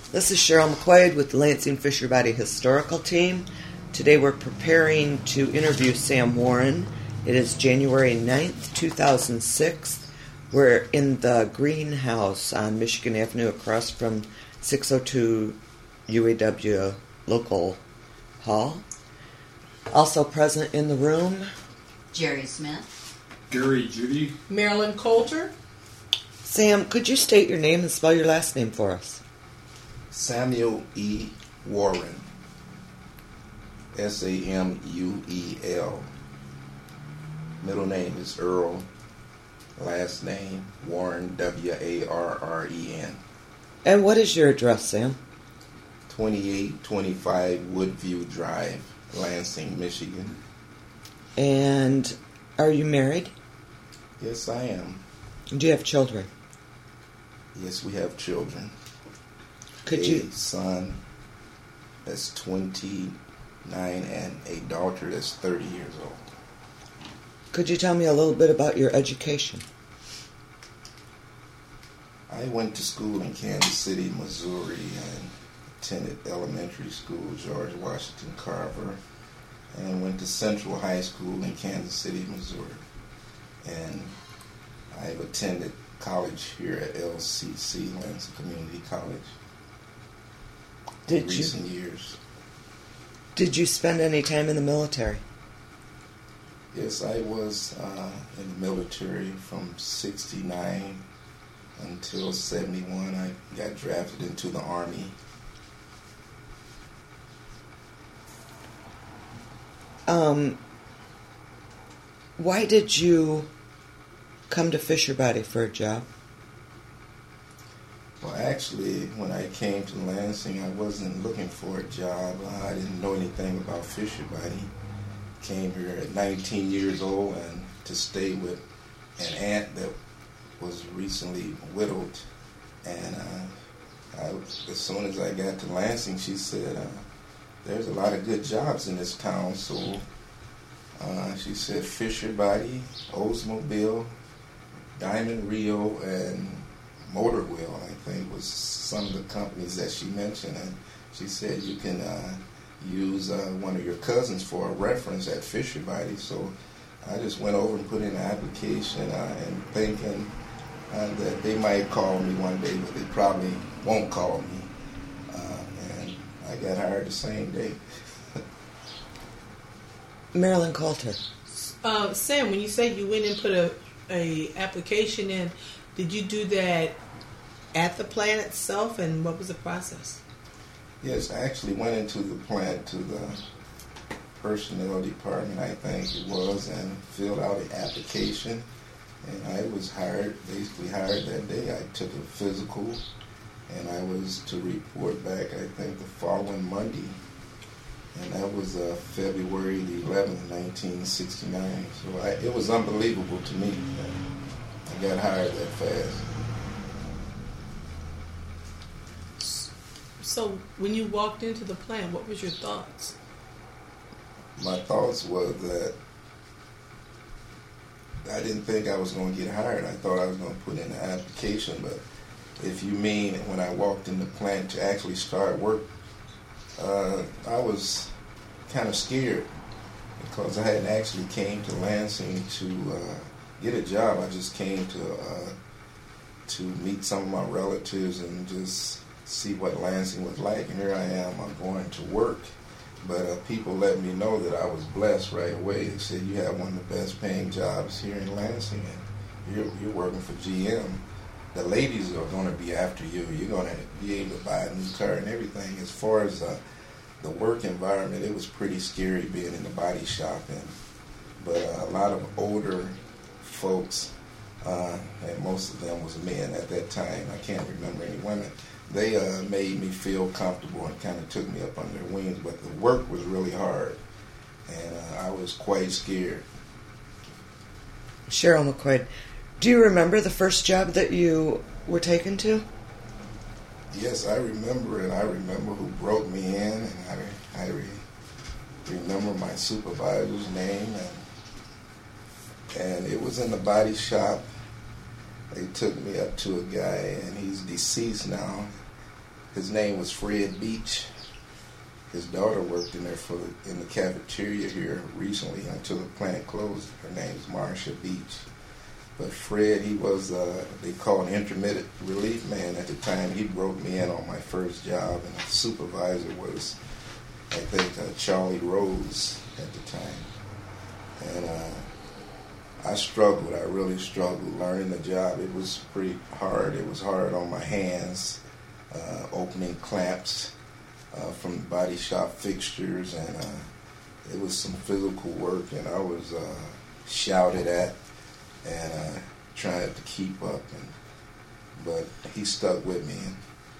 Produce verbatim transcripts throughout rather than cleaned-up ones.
This is Cheryl McQuaid with the Lansing Fisher Body Historical Team. Today we're preparing to interview Sam Warren. It is January ninth, two thousand six. We're in the greenhouse on Michigan Avenue across from six oh two U A W Local Hall. Also present in the room, Jerry Smith, Gary Judy, Marilyn Coulter. Sam, could you state your name and spell your last name for us? Samuel E. Warren, S A M U E L. Middle name is Earl. Last name Warren, W A R R E N. And what is your address, Sam? twenty-eight twenty-five Woodview Drive, Lansing, Michigan. And are you married? Yes, I am. Do you have children? Yes, we have children. Could a you? son that's twenty-nine and a daughter that's thirty years old. Could you tell me a little bit about your education? I went to school in Kansas City, Missouri, and attended elementary school, George Washington Carver, and went to Central High School in Kansas City, Missouri. And I've attended college here at L C C, Lansing Community College, Did in you? recent years. Did you spend any time in the military? Yes, I was uh, in the military from sixty-nine until seventy-one. I got drafted into the Army. Um, why did you come to Fisher Body for a job? Well, actually, when I came to Lansing, I wasn't looking for a job. I didn't know anything about Fisher Body. Came here at nineteen years old and to stay with an aunt that was recently widowed. And uh, I, as soon as I got to Lansing, she said, uh, there's a lot of good jobs in this town. So uh, she said Fisher Body, Oldsmobile, Diamond Rio, and Motor Wheel, I think, was some of the companies that she mentioned. And she said you can uh, use uh, one of your cousins for a reference at Fisher Body. So I just went over and put in an application uh, and thinking uh, that they might call me one day, but they probably won't call me. Uh, and I got hired the same day. Marilyn Coulter. Uh, Sam, when you say you went and put a, a application in, did you do that at the plant itself, and what was the process? Yes, I actually went into the plant, to the personnel department, I think it was, and filled out an application. And I was hired, basically hired that day. I took a physical, and I was to report back, I think, the following Monday. And that was uh, February the eleventh, nineteen sixty-nine. So I, it was unbelievable to me that I got hired that fast. So when you walked into the plant, what was your thoughts? My thoughts were that I didn't think I was going to get hired. I thought I was going to put in an application, but if you mean when I walked in the plant to actually start work, uh, I was kind of scared because I hadn't actually came to Lansing to uh, get a job. I just came to uh, to meet some of my relatives and just see what Lansing was like. And here I am, I'm going to work. But uh, people let me know that I was blessed right away. They said, you have one of the best paying jobs here in Lansing, and you're, you're working for G M. The ladies are going to be after you. You're going to be able to buy a new car and everything. As far as uh, the work environment, it was pretty scary being in the body shop. And, but uh, a lot of older folks, uh, and most of them was men at that time. I can't remember any women. They uh, made me feel comfortable and kind of took me up under their wings, but the work was really hard, and uh, I was quite scared. Cheryl McQuaid, do you remember the first job that you were taken to? Yes, I remember, and I remember who brought me in, and I, I re- remember my supervisor's name, and, and it was in the body shop. They took me up to a guy, and he's deceased now. his name was Fred Beach. His daughter worked in there for the, in the cafeteria here recently until the plant closed. Her name is Marsha Beach. But Fred, he was, uh, they call an intermittent relief man at the time. He broke me in on my first job, and the supervisor was, I think, uh, Charlie Rose at the time. And uh, I struggled. I really struggled learning the job. It was pretty hard. It was hard on my hands, uh, opening clamps uh, from body shop fixtures, and uh, it was some physical work, and I was uh, shouted at and uh, trying to keep up. And but he stuck with me, and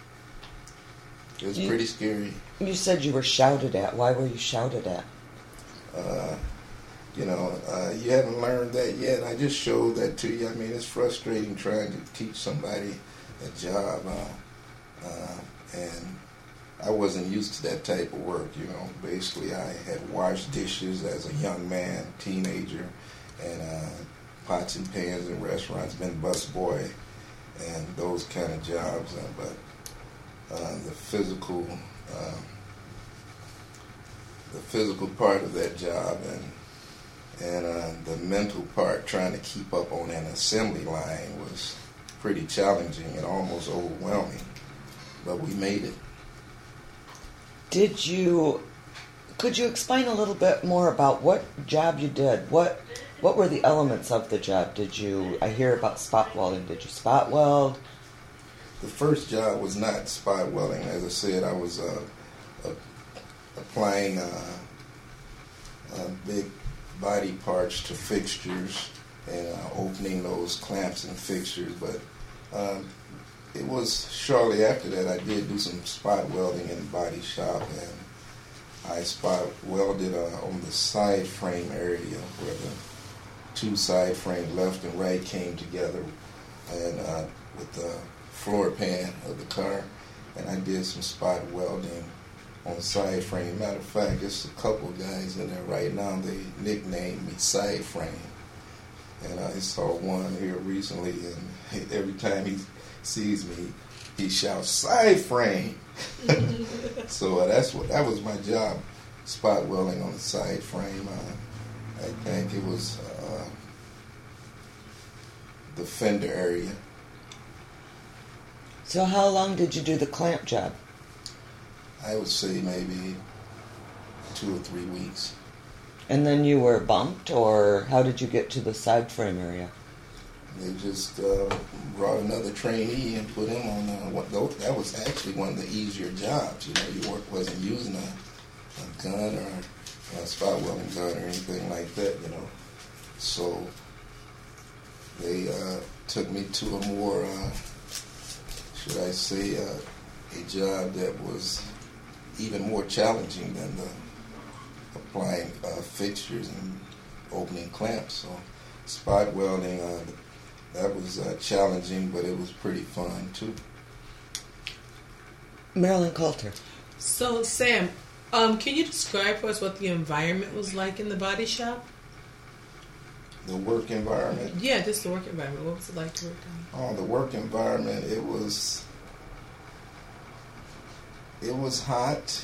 it was you, pretty scary. You said you were shouted at. Why were you shouted at? Uh, you know, uh, you haven't learned that yet. I just showed that to you. I mean, it's frustrating trying to teach somebody a job, uh, uh, and I wasn't used to that type of work. You know, basically, I had washed dishes as a young man, teenager, and uh, pots and pans in restaurants, been busboy, and those kind of jobs. Uh, but uh, the physical, uh, the physical part of that job, and and uh, the mental part, trying to keep up on an assembly line, was pretty challenging and almost overwhelming. But we made it. Did you? Could you explain a little bit more about what job you did? What What were the elements of the job? Did you? I hear about spot welding. Did you spot weld? The first job was not spot welding. As I said, I was uh, uh, applying uh, uh, big body parts to fixtures and uh, opening those clamps and fixtures. But um, it was shortly after that I did do some spot welding in the body shop, and I spot welded uh, on the side frame area where the two side frames, left and right, came together, and uh, with the floor pan of the car, and I did some spot welding on the side frame. Matter of fact, there's a couple guys in there right now. They nicknamed me Side Frame, and I saw one here recently, and every time he sees me, he shouts "Side Frame." So uh, that's what that was my job, spot welding on the side frame. Uh, I think it was uh, the fender area. So how long did you do the clamp job? I would say maybe two or three weeks. And then you were bumped, or how did you get to the side frame area? They just uh, brought another trainee and put him on. Uh, what, that was actually one of the easier jobs. You know, you work, wasn't using a, a gun or a spot welding gun or anything like that. You know, so they uh, took me to a more, uh, should I say, uh, a job that was even more challenging than the applying uh, fixtures and opening clamps. So spot welding, uh, that was uh, challenging, but it was pretty fun too. Marilyn Coulter. So, Sam, um, can you describe for us what the environment was like in the body shop? The work environment? Yeah, just the work environment. What was it like to work on? Oh, the work environment, it was, it was hot.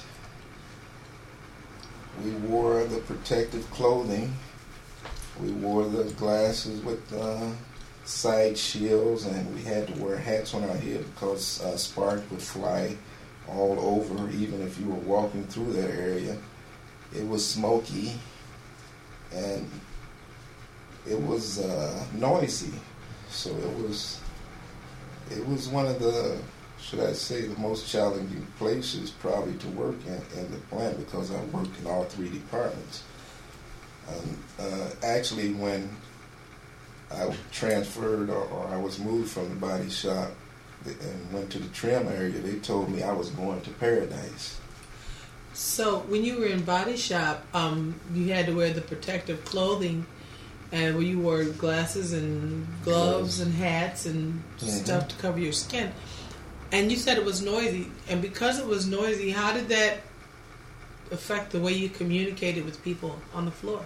We wore the protective clothing. We wore the glasses with uh, side shields, and we had to wear hats on our head because uh, sparks would fly all over, even if you were walking through that area. It was smoky, and it was uh, noisy. So it was, it was one of the, should I say, the most challenging places probably to work in, in the plant, because I worked in all three departments. Um, uh, actually, when I transferred or, or I was moved from the body shop and went to the trim area, they told me I was going to paradise. So when you were in body shop, um, you had to wear the protective clothing, and where you wore glasses and gloves and hats and mm-hmm. stuff to cover your skin. And you said it was noisy, and because it was noisy, how did that affect the way you communicated with people on the floor?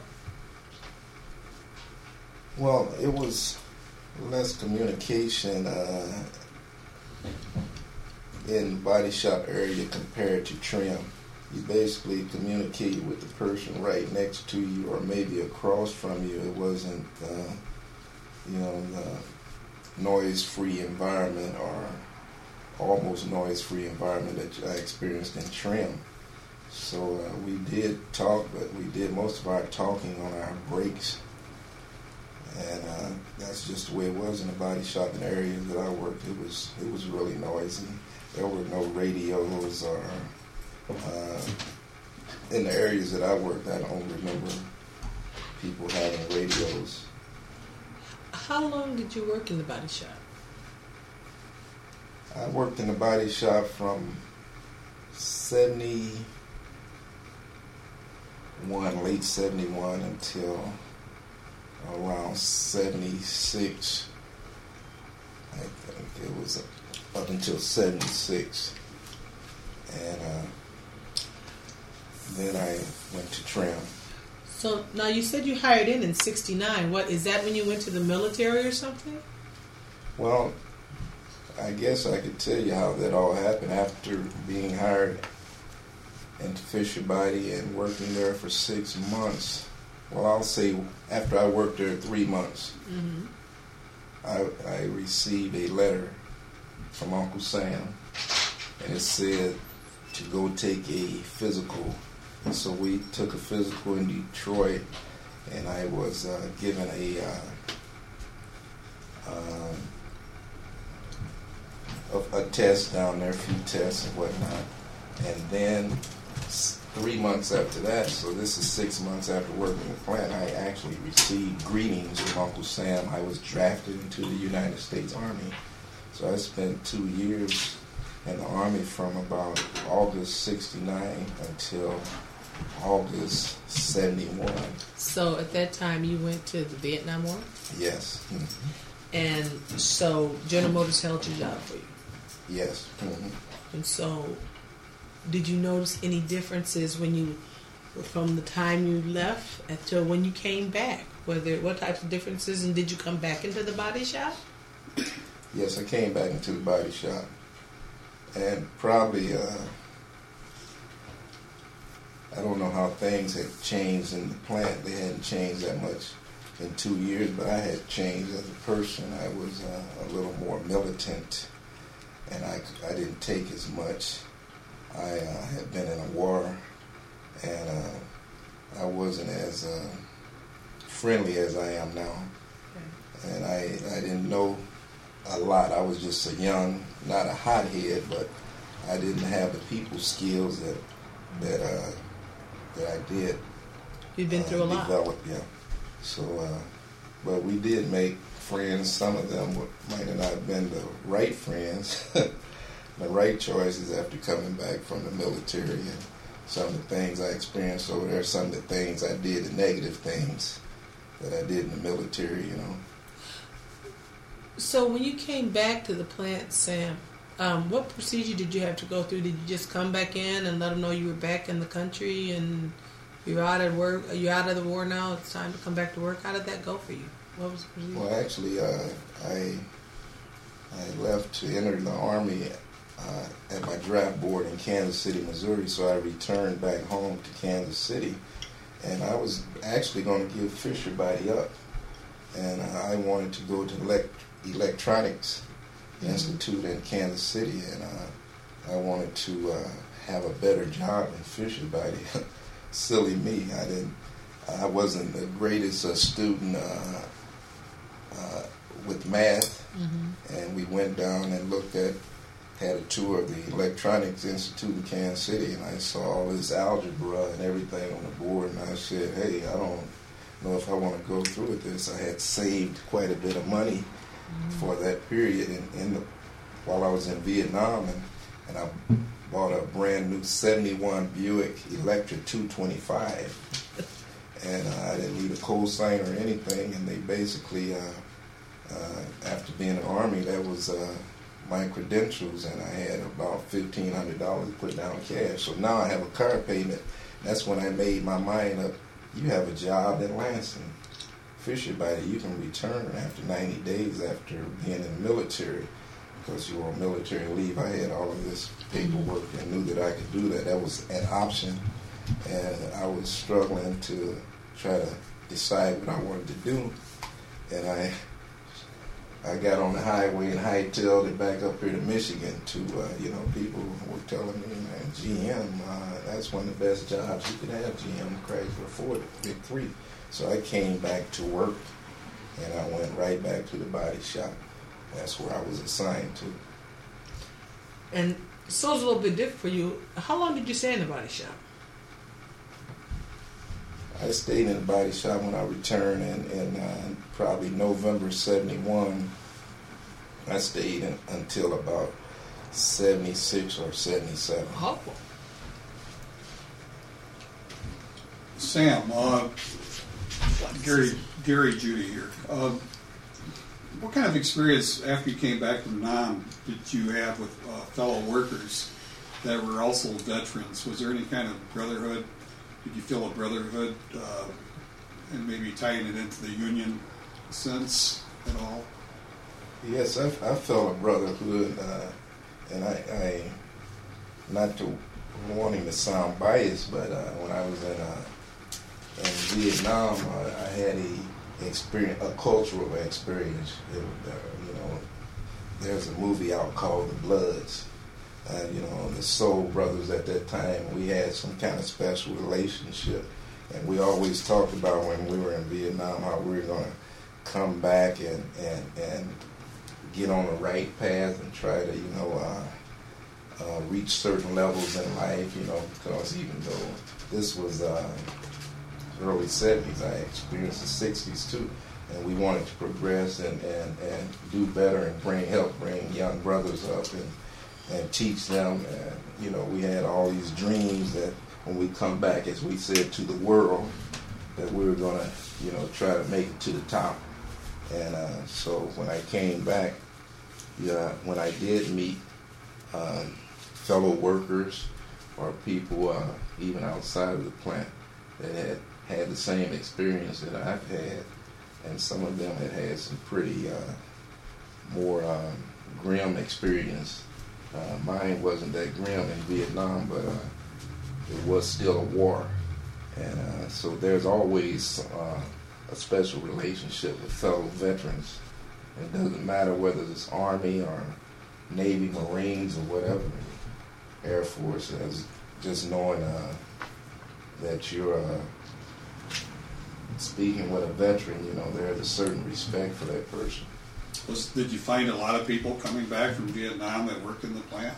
Well, it was less communication. Uh, in the body shop area compared to trim. You basically communicate with the person right next to you or maybe across from you. It wasn't, uh, you know, the noise-free environment or almost noise-free environment that I experienced in trim. So uh, we did talk, but we did most of our talking on our breaks. And uh, that's just the way it was in the body shop in the areas that I worked. It was it was really noisy. There were no radios or uh, in the areas that I worked. I don't remember people having radios. How long did you work in the body shop? I worked in the body shop from seventy-one, late seventy-one until around seventy-six. I think it was up until seventy-six. And uh, then I went to trim. So now you said you hired in in sixty-nine. What, is that when you went to the military or something? Well, I guess I could tell you how that all happened. After being hired into Fisher Body and working there for six months, well, I'll say after I worked there three months, mm-hmm. I, I received a letter from Uncle Sam, and it said to go take a physical. And so we took a physical in Detroit, and I was uh, given a, uh, um, a a test down there, a few tests and whatnot. And then three months after that, so this is six months after working in the plant, I actually received greetings from Uncle Sam. I was drafted into the United States Army. So I spent two years in the Army from about August sixty-nine until August seventy-one. So at that time you went to the Vietnam War? Yes. Mm-hmm. And so General Motors held your job for you? Yes. Mm-hmm. And so did you notice any differences when you, from the time you left until when you came back? Whether what types of differences, and did you come back into the body shop? Yes, I came back into the body shop. And probably, uh, I don't know how things had changed in the plant. They hadn't changed that much in two years, but I had changed as a person. I was uh, a little more militant, and I, I didn't take as much. I uh, had been in a war, and uh, I wasn't as uh, friendly as I am now. Okay. And I, I didn't know a lot. I was just a young, not a hothead, but I didn't have the people skills that that uh, that I did. You've been uh, through a lot. Develop, yeah. So, uh, but we did make friends. Some of them were, might have not been the right friends, the right choices after coming back from the military, and some of the things I experienced over there, some of the things I did, the negative things that I did in the military, you know. So when you came back to the plant, Sam, um, what procedure did you have to go through? Did you just come back in and let them know you were back in the country and you're out of work? You're out of the war now. It's time to come back to work. How did that go for you? What was the procedure? Well, actually, uh, I I left to enter the Army uh, at my draft board in Kansas City, Missouri. So I returned back home to Kansas City, and I was actually going to give Fisher Body up, and uh, I wanted to go to elect. Electronics mm-hmm. Institute in Kansas City, and uh, I wanted to uh, have a better job in Fisher Body. Silly me, I didn't. I wasn't the greatest uh, student uh, uh, with math, mm-hmm. and we went down and looked at, had a tour of the Electronics Institute in Kansas City, and I saw all this algebra and everything on the board, and I said, "Hey, I don't know if I want to go through with this." I had saved quite a bit of money for that period in, in the, while I was in Vietnam, and, and I bought a brand new seventy-one Buick Electra two twenty-five, and uh, I didn't need a cosign or anything, and they basically, uh, uh, after being in the Army, that was uh, my credentials, and I had about fifteen hundred dollars put down cash. So now I have a car payment. That's when I made my mind up, you have a job in Lansing. Fisher Body, you can return after ninety days after being in the military, because you were on military leave. I had all of this paperwork and knew that I could do that. That was an option, and I was struggling to try to decide what I wanted to do. And I I got on the highway and hightailed it back up here to Michigan to, uh, you know, people were telling me, man, G M, uh, that's one of the best jobs you could have, G M, Chrysler, Ford, Big Three. So I came back to work, and I went right back to the body shop. That's where I was assigned to. And so it's a little bit different for you. How long did you stay in the body shop? I stayed in the body shop when I returned in, in uh, probably November seventy-one. I stayed in, until about seventy-six or seventy-seven. Oh. Sam, uh, Gary, Gary Judy here. Uh, what kind of experience after you came back from Nam did you have with uh, fellow workers that were also veterans? Was there any kind of brotherhood? Did you feel a brotherhood, uh, and maybe tying it into the union sense at all? Yes, I, I felt a brotherhood, uh, and I, I, not to wanting to sound biased, but uh, when I was in uh, in Vietnam, uh, I had a experience, a cultural experience. It, uh, you know, there's a movie out called The Bloods. Uh, you know, the Soul Brothers at that time, we had some kind of special relationship. And we always talked about when we were in Vietnam how we were going to come back and, and, and get on the right path and try to, you know, uh, uh, reach certain levels in life, you know, because even though this was uh, early seventies, I experienced the sixties too. And we wanted to progress and, and, and do better and bring help bring young brothers up and and teach them. And, you know, we had all these dreams that when we come back, as we said, to the world, that we were going to, you know, try to make it to the top. And uh, so when I came back, yeah, when I did meet um, fellow workers or people uh, even outside of the plant that had had the same experience that I've had, and some of them had had some pretty uh, more um, grim experience. Uh, mine wasn't that grim in Vietnam, but uh, it was still a war. And uh, so there's always uh, a special relationship with fellow veterans. It doesn't matter whether it's Army or Navy, Marines, or whatever, Air Force, as just knowing uh, that you're uh, speaking with a veteran, you know, there's a certain respect for that person. Was, did you find a lot of people coming back from Vietnam that worked in the plant?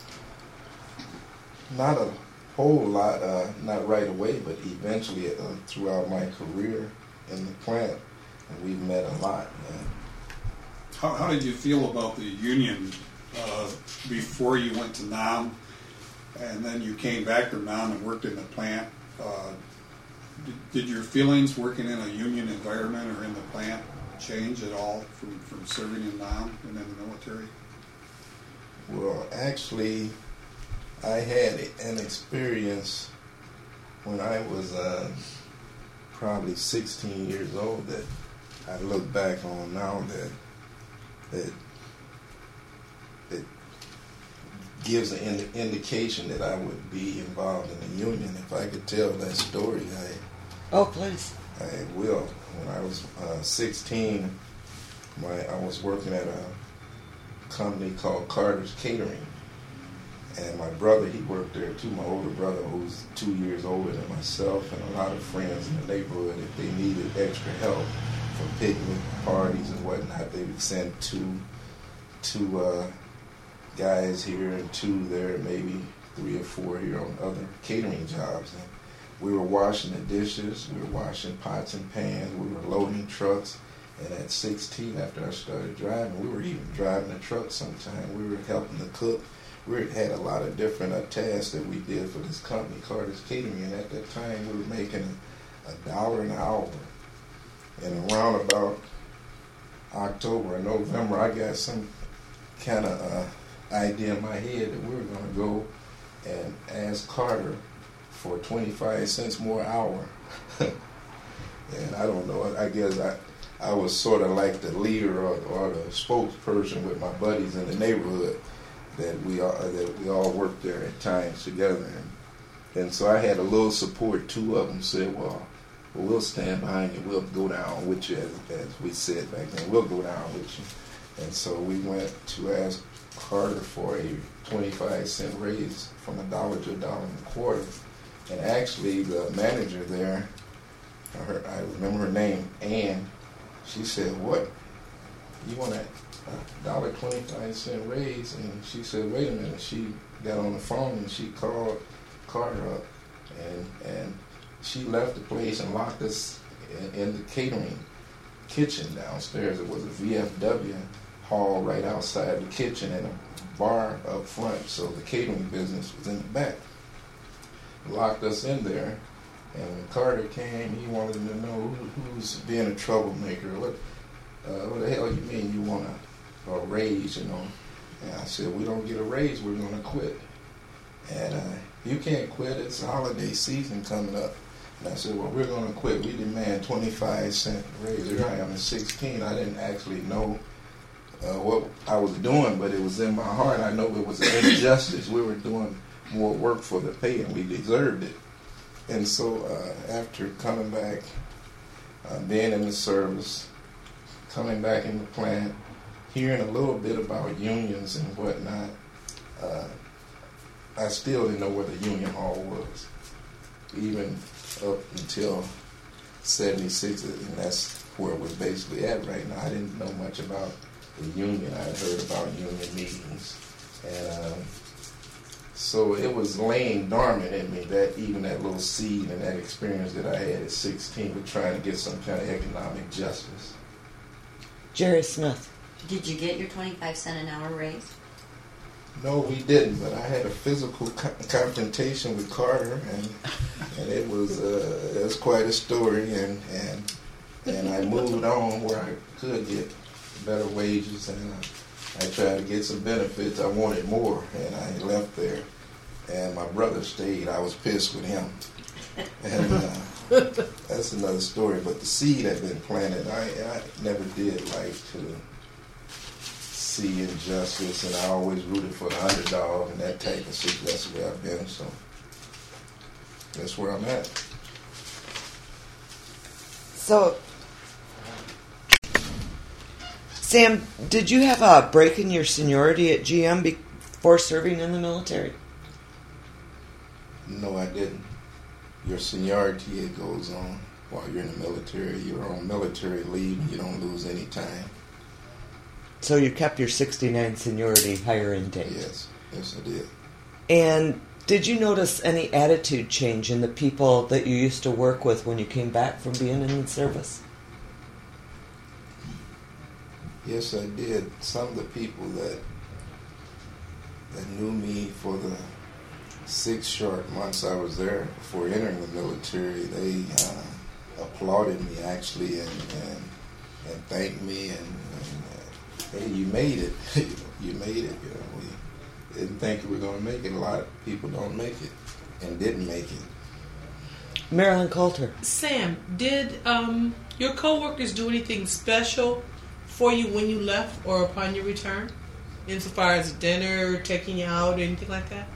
Not a whole lot, uh, not right away, but eventually uh, throughout my career in the plant, and we've met a lot. Man. How, how did you feel about the union uh, before you went to Nam, and then you came back from Nam and worked in the plant? Uh, did, did your feelings working in a union environment or in the plant change at all from, from serving in Nam and in the military? Well, actually, I had an experience when I was uh, probably sixteen years old that I look back on now that that that gives an ind- indication that I would be involved in the union. If I could tell that story, I Oh, please. I will. When I was uh, sixteen, my I was working at a company called Carter's Catering, and my brother, he worked there too. My older brother, who's two years older than myself, and a lot of friends in the neighborhood, if they needed extra help for picnic parties and whatnot, they would send two two uh, guys here and two there, maybe three or four here on other catering jobs. And we were washing the dishes, we were washing pots and pans, we were loading trucks, and at sixteen, after I started driving, we were even driving the truck sometime. We were helping the cook. We had a lot of different uh, tasks that we did for this company, Carter's Catering, and at that time we were making a, a dollar an hour. And around about October or November, I got some kind of uh, idea in my head that we were going to go and ask Carter for twenty-five cents more an hour. And I don't know, I guess I I was sort of like the leader or, or the spokesperson with my buddies in the neighborhood that we all that we all worked there at times together, and, and so I had a little support. Two of them said, "Well, well we'll stand behind you. We'll go down with you," as, as we said back then. We'll go down with you. And so we went to ask Carter for a twenty-five cent raise from a dollar to a dollar and a quarter. And actually, the manager there, her, I remember her name, Ann. She said, "What? You want a dollar twenty-five cent raise?" And she said, "Wait a minute." She got on the phone and she called Carter up, and and she left the place and locked us in, in the catering kitchen downstairs. It was a V F W hall right outside the kitchen and a bar up front, so the catering business was in the back. Locked us in there. And when Carter came, he wanted to know who, who's being a troublemaker. What, uh, what the hell you mean you want a, a raise, you know? And I said, we don't get a raise, we're going to quit. And uh, you can't quit, it's holiday season coming up. And I said, well, we're going to quit. We demand twenty-five cent raise. Here I am at sixteen. I didn't actually know uh, what I was doing, but it was in my heart. I know it was an injustice. We were doing more work for the pay, and we deserved it. And so uh, after coming back, uh, being in the service, coming back in the plant, hearing a little bit about unions and whatnot, uh, I still didn't know where the union hall was, even up until seventy-six, and that's where it was basically at right now. I didn't know much about the union. I had heard about union meetings, and um, so it was laying dormant in me, that even that little seed and that experience that I had at sixteen with trying to get some kind of economic justice. Jerry Smith. Did you get your twenty-five cent an hour raise? No, we didn't, but I had a physical co- confrontation with Carter, and and it was uh, it was quite a story, and and and I moved on where I could get better wages, and I, I tried to get some benefits. I wanted more, and I left there, and my brother stayed. I was pissed with him, and uh, that's another story. But the seed had been planted. I I never did like to see injustice, and I always rooted for the underdog and that type of shit. That's where I've been, so that's where I'm at. So, Sam, did you have a break in your seniority at G M before serving in the military? No, I didn't. Your seniority, it goes on while you're in the military. You're on military leave. You don't lose any time. So you kept your sixty-nine seniority higher intake? Yes, yes I did. And did you notice any attitude change in the people that you used to work with when you came back from being in the service? Yes, I did. Some of the people that that knew me for the six short months I was there before entering the military, they uh, applauded me actually and, and, and thanked me and, and hey, you made it. You made it. You know, we didn't think we were going to make it. A lot of people don't make it and didn't make it. Marilyn Coulter. Sam, did um, your coworkers do anything special for you when you left or upon your return? Insofar as dinner, taking you out, or anything like that?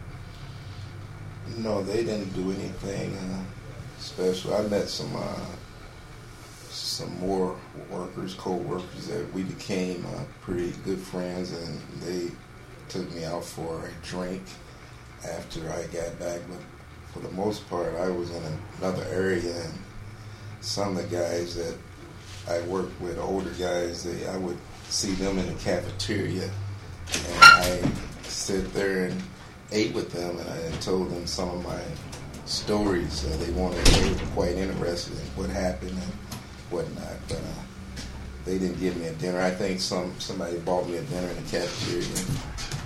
No, they didn't do anything uh, special. I met some uh, some more workers, co-workers that we became uh, pretty good friends, and they took me out for a drink after I got back. But for the most part, I was in another area, and some of the guys that I worked with, older guys, they I would see them in the cafeteria, and I sit there and ate with them, and I told them some of my stories. Uh, they wanted, they were quite interested in what happened and whatnot, but uh, they didn't give me a dinner. I think some somebody bought me a dinner in the cafeteria.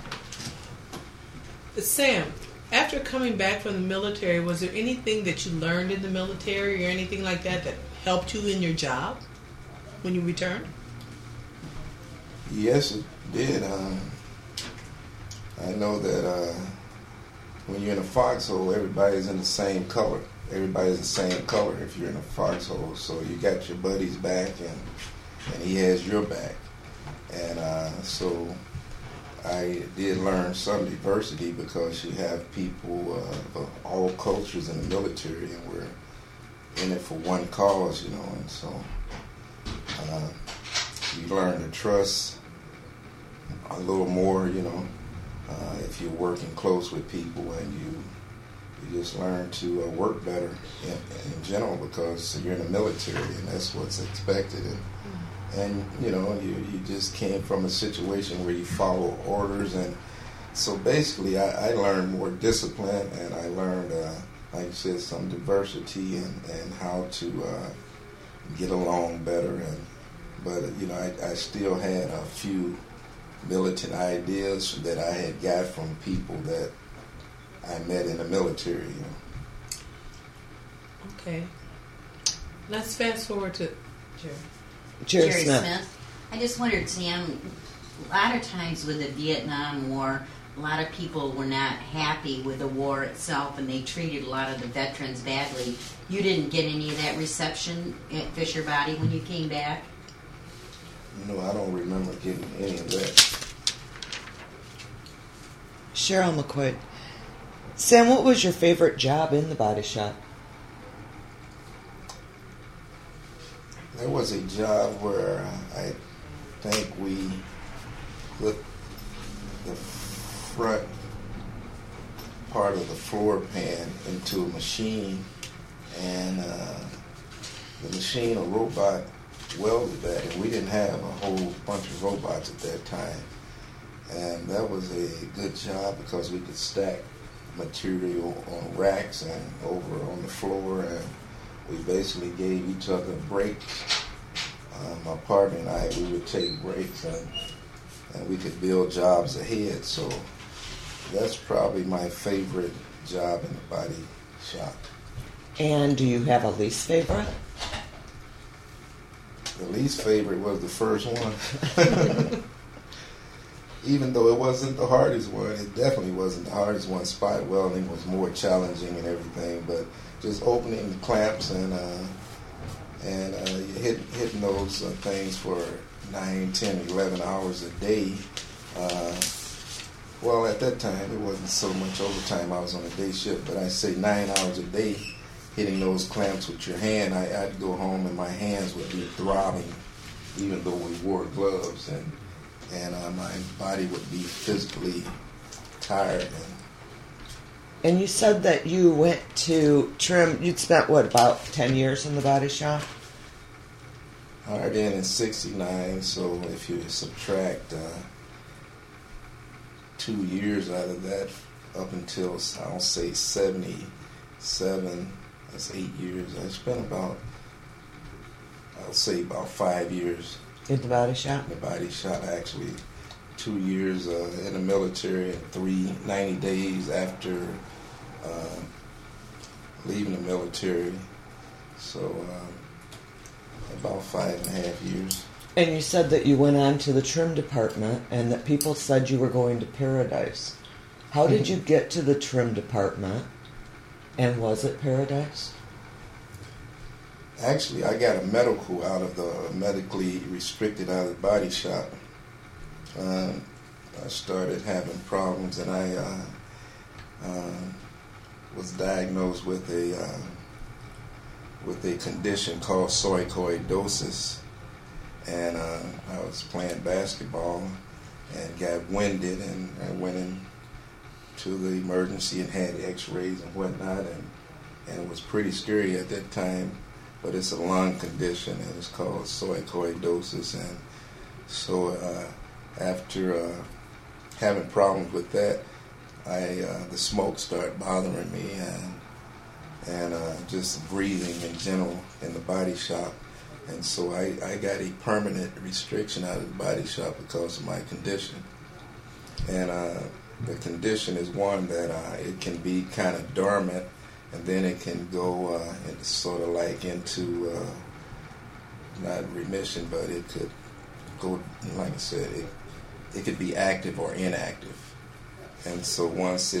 Sam, after coming back from the military, was there anything that you learned in the military or anything like that that helped you in your job when you returned? Yes, it did. Um, I know that uh, when you're in a foxhole, everybody's in the same color. Everybody's the same color if you're in a foxhole. So you got your buddy's back, and and he has your back. And uh, so I did learn some diversity because you have people uh, of all cultures in the military, and we're in it for one cause, you know. And so uh, you learn to trust a little more, you know, uh, if you're working close with people, and you you just learn to uh, work better in, in general because you're in the military, and that's what's expected. And, and you know, you, you just came from a situation where you follow orders, and so basically I, I learned more discipline, and I learned, uh, like you said, some diversity and, and how to uh, get along better. And but you know, I, I still had a few militant ideas that I had got from people that I met in the military. You know. Okay. Let's fast forward to Jerry. Jerry, Jerry Smith. Smith. I just wondered, Sam, a lot of times with the Vietnam War, a lot of people were not happy with the war itself, and they treated a lot of the veterans badly. You didn't get any of that reception at Fisher Body when you came back? You know, I don't remember getting any of that. Cheryl McQuaid. Sam, what was your favorite job in the body shop? There was a job where I think we put the front part of the floor pan into a machine, and uh, the machine, a robot, welded that, and we didn't have a whole bunch of robots at that time. And that was a good job because we could stack material on racks and over on the floor, and we basically gave each other breaks. Uh, my partner and I, we would take breaks, and and we could build jobs ahead. So that's probably my favorite job in the body shop. And do you have a least favorite? The least favorite was the first one. Even though it wasn't the hardest one, it definitely wasn't the hardest one. Spot welding was more challenging and everything, but just opening the clamps and uh, and uh, hit, hitting those uh, things for nine, ten, eleven hours a day. Uh, well, at that time, it wasn't so much overtime. I was on a day shift, but I say nine hours a day hitting those clamps with your hand. I, I'd go home and my hands would be throbbing, even though we wore gloves, and and uh, my body would be physically tired. And, And you said that you went to trim, you'd spent, what, about ten years in the body shop? hired in in sixty-nine, so if you subtract uh, two years out of that, up until, I'll say, seventy-seven, that's eight years. I spent about, I'll say, about five years In the body shop? in the body shop, actually. Two years uh, in the military and three, ninety days after uh, leaving the military. So uh, about five and a half years. And you said that you went on to the trim department and that people said you were going to Paradise. How did you get to the trim department? And was it Paradise? Actually, I got a medical out of the medically restricted out of the body shop. Um, I started having problems, and I uh, uh, was diagnosed with a uh, with a condition called sarcoidosis. And uh, I was playing basketball and got winded, and I went in to the emergency and had X-rays and whatnot, and and it was pretty scary at that time. But it's a lung condition, and it's called sarcoidosis. And so uh, after uh, having problems with that, I uh, the smoke started bothering me, and and uh, just breathing in general in the body shop. And so I, I got a permanent restriction out of the body shop because of my condition. And uh, the condition is one that uh, it can be kind of dormant, and then it can go uh, into sort of like into, uh, not remission, but it could go, like I said, it, it could be active or inactive. And so once it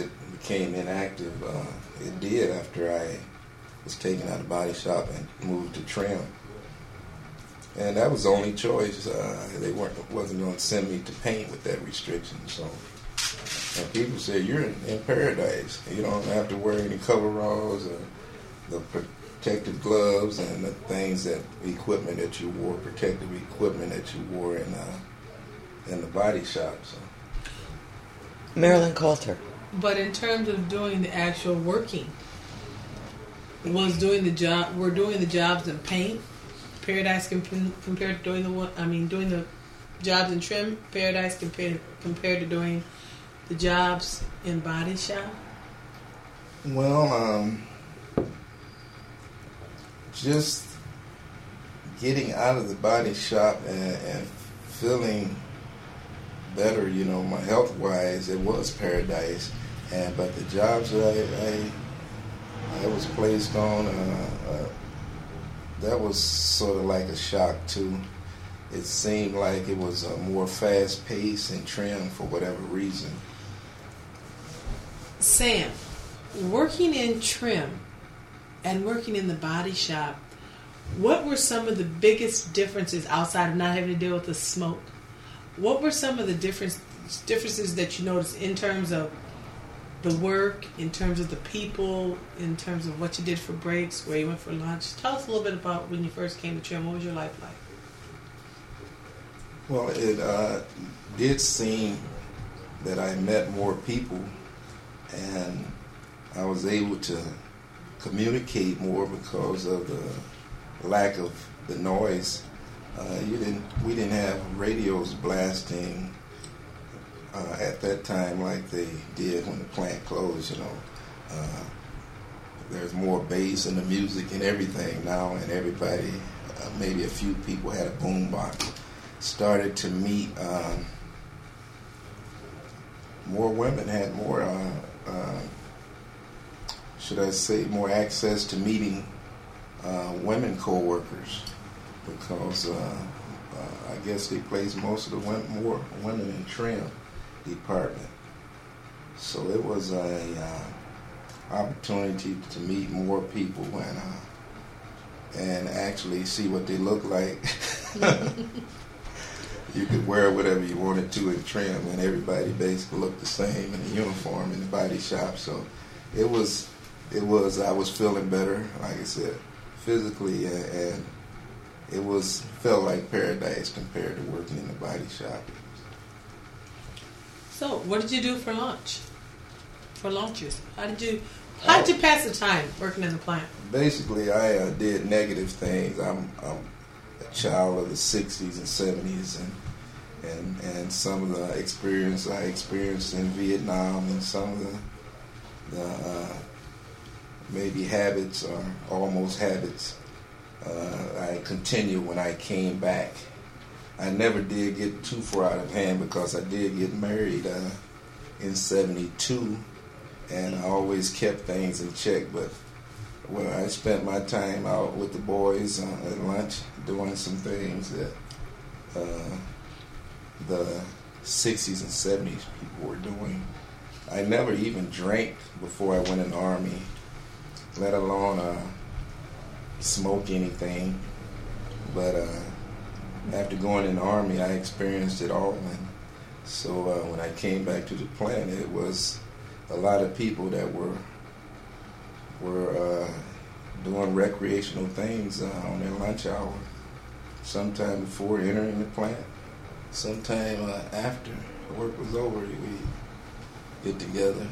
became inactive. Uh, it did after I was taken out of the body shop and moved to trim. And that was the only choice. Uh, they weren't wasn't going to send me to paint with that restriction. So, and people say you're in, in paradise. You don't have to wear any coveralls or the protective gloves and the things that equipment that you wore, protective equipment that you wore in uh, in the body shop. So, Marilyn Coulter. But in terms of doing the actual working, was doing the job. We're doing the jobs in paint. Paradise comp- compared to doing the one. I mean, doing the jobs in trim. Paradise compared compared to doing the jobs in body shop. Well, um, just getting out of the body shop and, and feeling better, you know, my health wise, it was paradise. And but the jobs that I I, I was placed on. Uh, uh, That was sort of like a shock too. It seemed like it was a more fast pace and trim for whatever reason. Sam, working in trim and working in the body shop, what were some of the biggest differences outside of not having to deal with the smoke? What were some of the difference, differences that you noticed in terms of the work, in terms of the people, in terms of what you did for breaks, where you went for lunch? Tell us a little bit about when you first came to trim. What was your life like? Well, it uh, did seem that I met more people and I was able to communicate more because of the lack of the noise. Uh, you didn't. We didn't have radios blasting Uh, at that time like they did when the plant closed, you know. Uh, there's more bass in the music and everything now, and everybody, uh, maybe a few people had a boom box. Started to meet, um, more women had more, uh, uh, should I say, more access to meeting uh, women co-workers because uh, uh, I guess they placed most of the women, more women in trim department. So it was a uh, opportunity to meet more people and uh, and actually see what they look like. You could wear whatever you wanted to in trim, and everybody basically looked the same in the uniform in the body shop. So it was it was I was feeling better, like I said, physically, and, and it was felt like paradise compared to working in the body shop. So, what did you do for lunch? For lunches, how did you how did you pass the time working in the plant? Basically, I uh, did negative things. I'm, I'm a child of the sixties and seventies, and and and some of the experience I experienced in Vietnam, and some of the the uh, maybe habits or almost habits uh, I continued when I came back. I never did get too far out of hand because I did get married uh, in seventy-two, and I always kept things in check. But when I spent my time out with the boys uh, at lunch doing some things that uh, the sixties and seventies people were doing. I never even drank before I went in the Army, let alone uh, smoke anything. But uh, after going in the Army, I experienced it all, and so uh, when I came back to the plant, it was a lot of people that were were uh, doing recreational things uh, on their lunch hour, sometime before entering the plant, sometime uh, after work was over, we get together.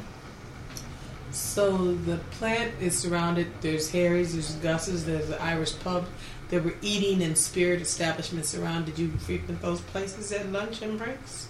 So the plant is surrounded, there's Harry's, there's Gus's, there's the Irish pub. There were eating and spirit establishments around. Did you frequent those places at lunch and breaks?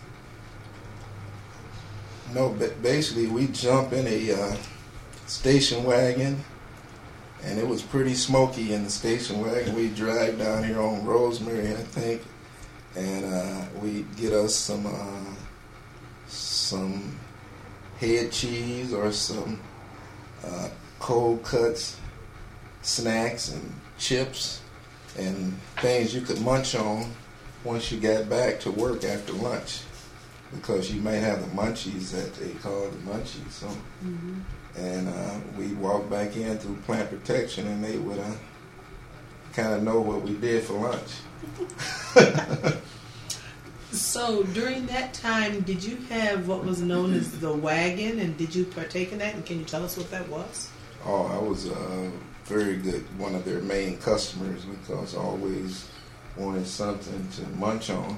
No, but basically we jump in a uh, station wagon, and it was pretty smoky in the station wagon. We drive down here on Rosemary, I think, and uh, we get us some uh, some head cheese or some uh, cold cuts, snacks and chips, and things you could munch on once you got back to work after lunch. because you may have the munchies that they call the munchies. So, Mm-hmm. and uh, we'd walk back in through plant protection, and they would uh, kind of know what we did for lunch. So during that time, did you have what was known as the wagon, and did you partake in that? And can you tell us what that was? Oh, I was uh, very good, one of their main customers, because I always wanted something to munch on.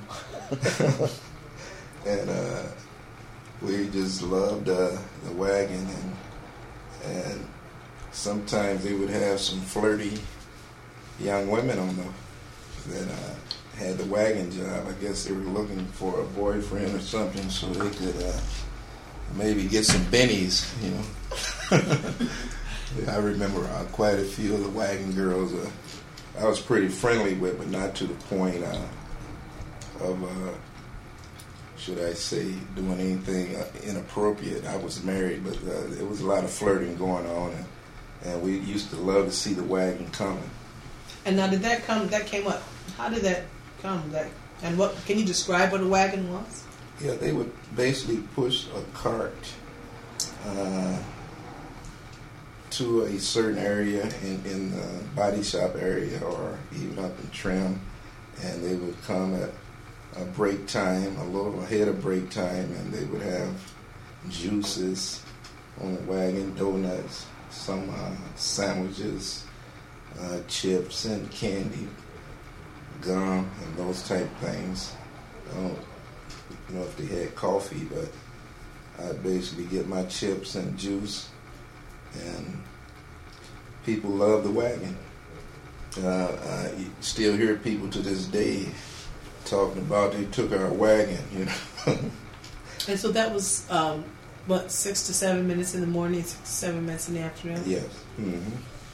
And uh, we just loved uh, the wagon, and, and sometimes they would have some flirty young women on the that uh, had the wagon job. I guess they were looking for a boyfriend or something, so they could uh, maybe get some bennies, you know. I remember uh, quite a few of the wagon girls uh, I was pretty friendly with, but not to the point uh, of, uh, should I say, doing anything uh, inappropriate. I was married, but uh, there was a lot of flirting going on, and, and we used to love to see the wagon coming. And now, did that come? That came up. How did that come? That and what? Can you describe what a wagon was? Yeah, they would basically push a cart uh, to a certain area in, in the body shop area, or even up in trim, and they would come at a break time, a little ahead of break time, and they would have juices on the wagon, donuts, some uh, sandwiches, uh, chips and candy, gum, and those type of things. I don't know if they had coffee, but I'd basically get my chips and juice, and people love the wagon. Uh, I still hear people to this day talking about they took our wagon, you know. And so that was um, what, six to seven minutes in the morning, six to seven minutes in the afternoon. Yes. Mm-hmm.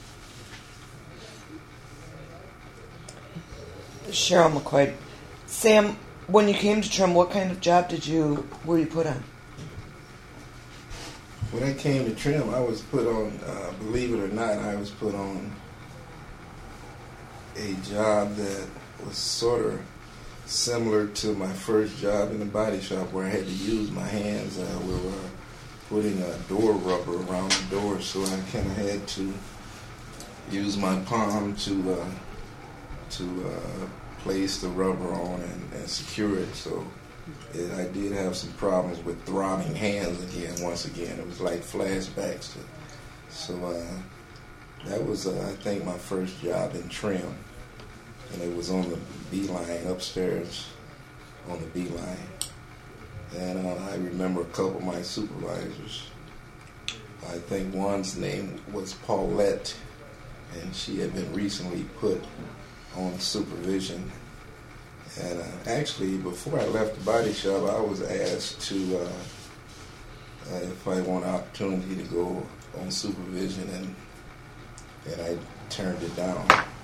Cheryl McQuaid. Sam, when you came to Trim, what kind of job did you were you put on? When I came to Trim, I was put on, uh, believe it or not, I was put on a job that was sort of similar to my first job in the body shop, where I had to use my hands. Uh, we were putting a door rubber around the door, so I kind of had to use my palm to uh, to uh, place the rubber on and, and secure it. So it, I did have some problems with throbbing hands again. Once again, it was like flashbacks. To, so uh, that was, uh, I think, my first job in Trim, and it was on the B line upstairs, on the B line. And uh, I remember a couple of my supervisors. I think one's name was Paulette, and she had been recently put on supervision. And uh, actually, before I left the body shop, I was asked to, uh, uh, if I want an opportunity to go on supervision, and and I turned it down.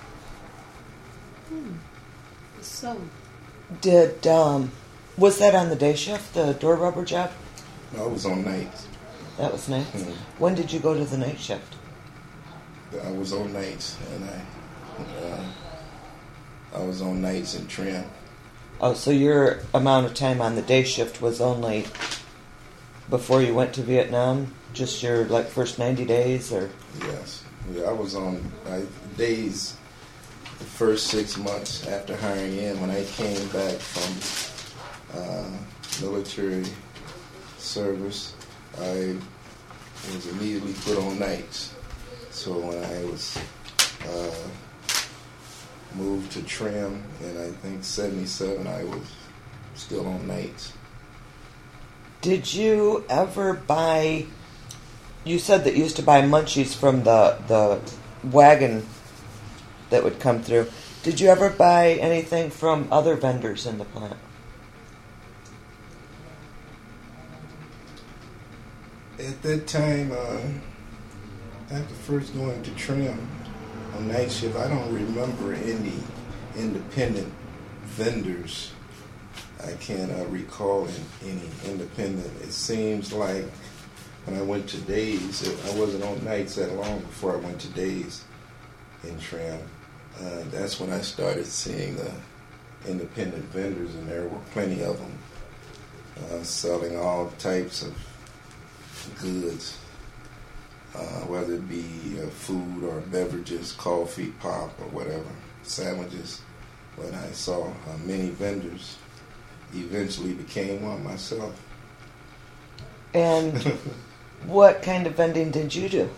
Hmm. So, Did um, was that on the day shift, the door rubber job? No, I was on nights. That was nights. Mhm. When did you go to the night shift? I was on nights, and I uh, I was on nights in Trim. Oh, so your amount of time on the day shift was only before you went to Vietnam? Just your like first ninety days, or? Yes, yeah, I was on I, days. The first six months after hiring in, when I came back from uh, military service, I was immediately put on nights. So when I was uh, moved to Trim in, I think, seventy-seven, I was still on nights. Did you ever buy, you said that you used to buy munchies from the, the wagon that would come through. Did you ever buy anything from other vendors in the plant? At that time, uh, after first going to Trim on night shift, I don't remember any independent vendors. I can't uh, recall in, any independent. It seems like when I went to days, I wasn't on nights that long before I went to days in Trim. Uh, that's when I started seeing the independent vendors, and there were plenty of them. uh, selling all types of goods, uh, whether it be uh, food or beverages, coffee, pop, or whatever, sandwiches. When I saw uh, many vendors, eventually became one myself. And what kind of vending did you do?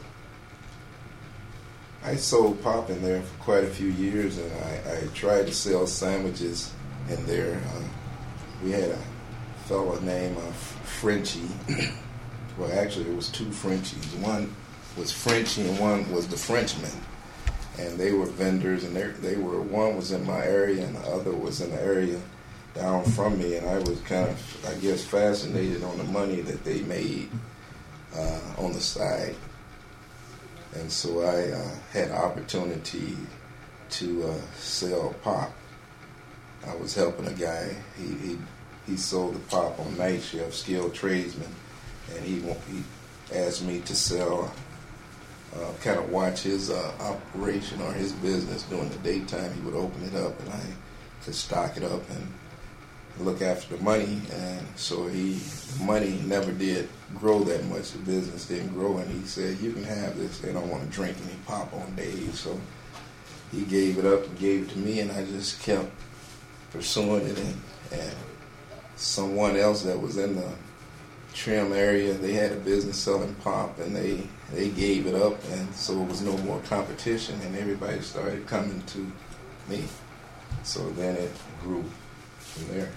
I sold pop in there for quite a few years, and I, I tried to sell sandwiches in there. Uh, we had a fellow named uh, Frenchie. Well, actually, it was two Frenchies. One was Frenchie, and one was the Frenchman. And they were vendors, and they they were one was in my area, and the other was in the area down from me. And I was kind of, I guess, fascinated on the money that they made uh, on the side. And so I uh, had opportunity to uh, sell pop. I was helping a guy. He, he he sold the pop on night shift, skilled tradesman, and he he asked me to sell, uh, kind of watch his uh, operation or his business during the daytime. He would open it up, and I could stock it up and look after the money. And so he, the money never did grow that much. The business didn't grow, and he said, "You can have this. They don't want to drink any pop on days." So he gave it up and gave it to me, and I just kept pursuing it. And, and someone else that was in the trim area, they had a business selling pop, and they they gave it up, and so it was no more competition, and everybody started coming to me. So then it grew from there.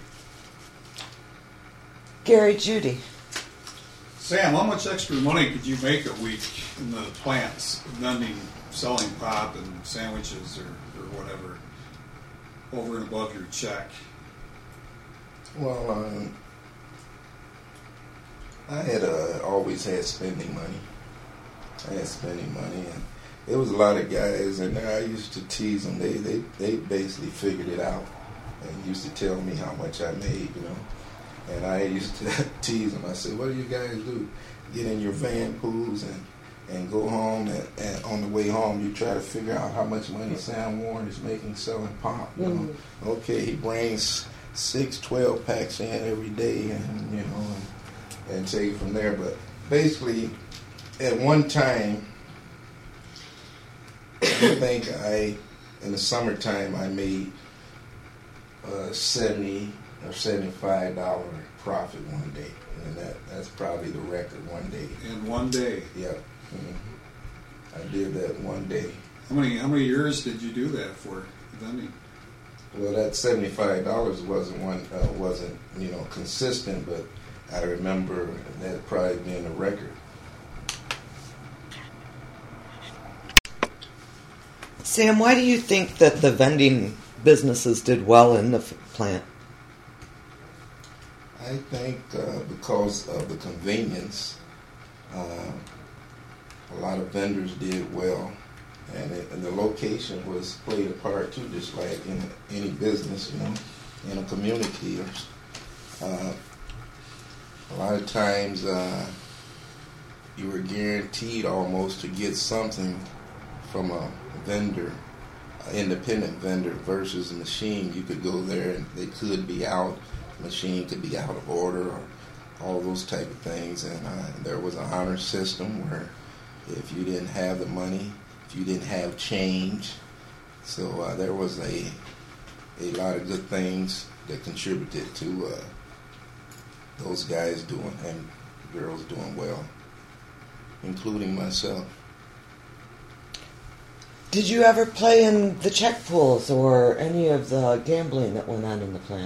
Gary Judy. Sam, how much extra money could you make a week in the plants, vending, selling pop and sandwiches or, or whatever, over and above your check? Well, um, I had uh, always had spending money. I had spending money, and there was a lot of guys in there. I used to tease them. They they they basically figured it out and used to tell me how much I made, you know. And I used to tease them. I said, "What do you guys do? Get in your van pools and, and go home, and, and on the way home, you try to figure out how much money Sam Warren is making selling pop. You know, mm-hmm. Okay, he brings six, twelve packs in every day, and you know, and, and take it from there. But basically, at one time, I think I, in the summertime, I made uh, seventy or seventy-five dollar profit one day, and that that's probably the record one day. In one day. Yeah, mm-hmm. I did that one day. How many how many years did you do that for vending? Well, that seventy-five dollars wasn't one uh, wasn't you know consistent, but I remember that probably being a record. Sam, why do you think that the vending businesses did well in the f- plant? I think uh, because of the convenience, uh, a lot of vendors did well, and, it, and the location was played a part too, just like in any business, you know, in a community. Uh, a lot of times, uh, you were guaranteed almost to get something from a vendor, an independent vendor, versus a machine. You could go there and they could be out. Machine could be out of order, or all those type of things. And uh, there was an honor system where if you didn't have the money, if you didn't have change, so uh, there was a a lot of good things that contributed to uh, those guys doing and girls doing well, including myself. Did you ever play in the check pools or any of the gambling that went on in the plant?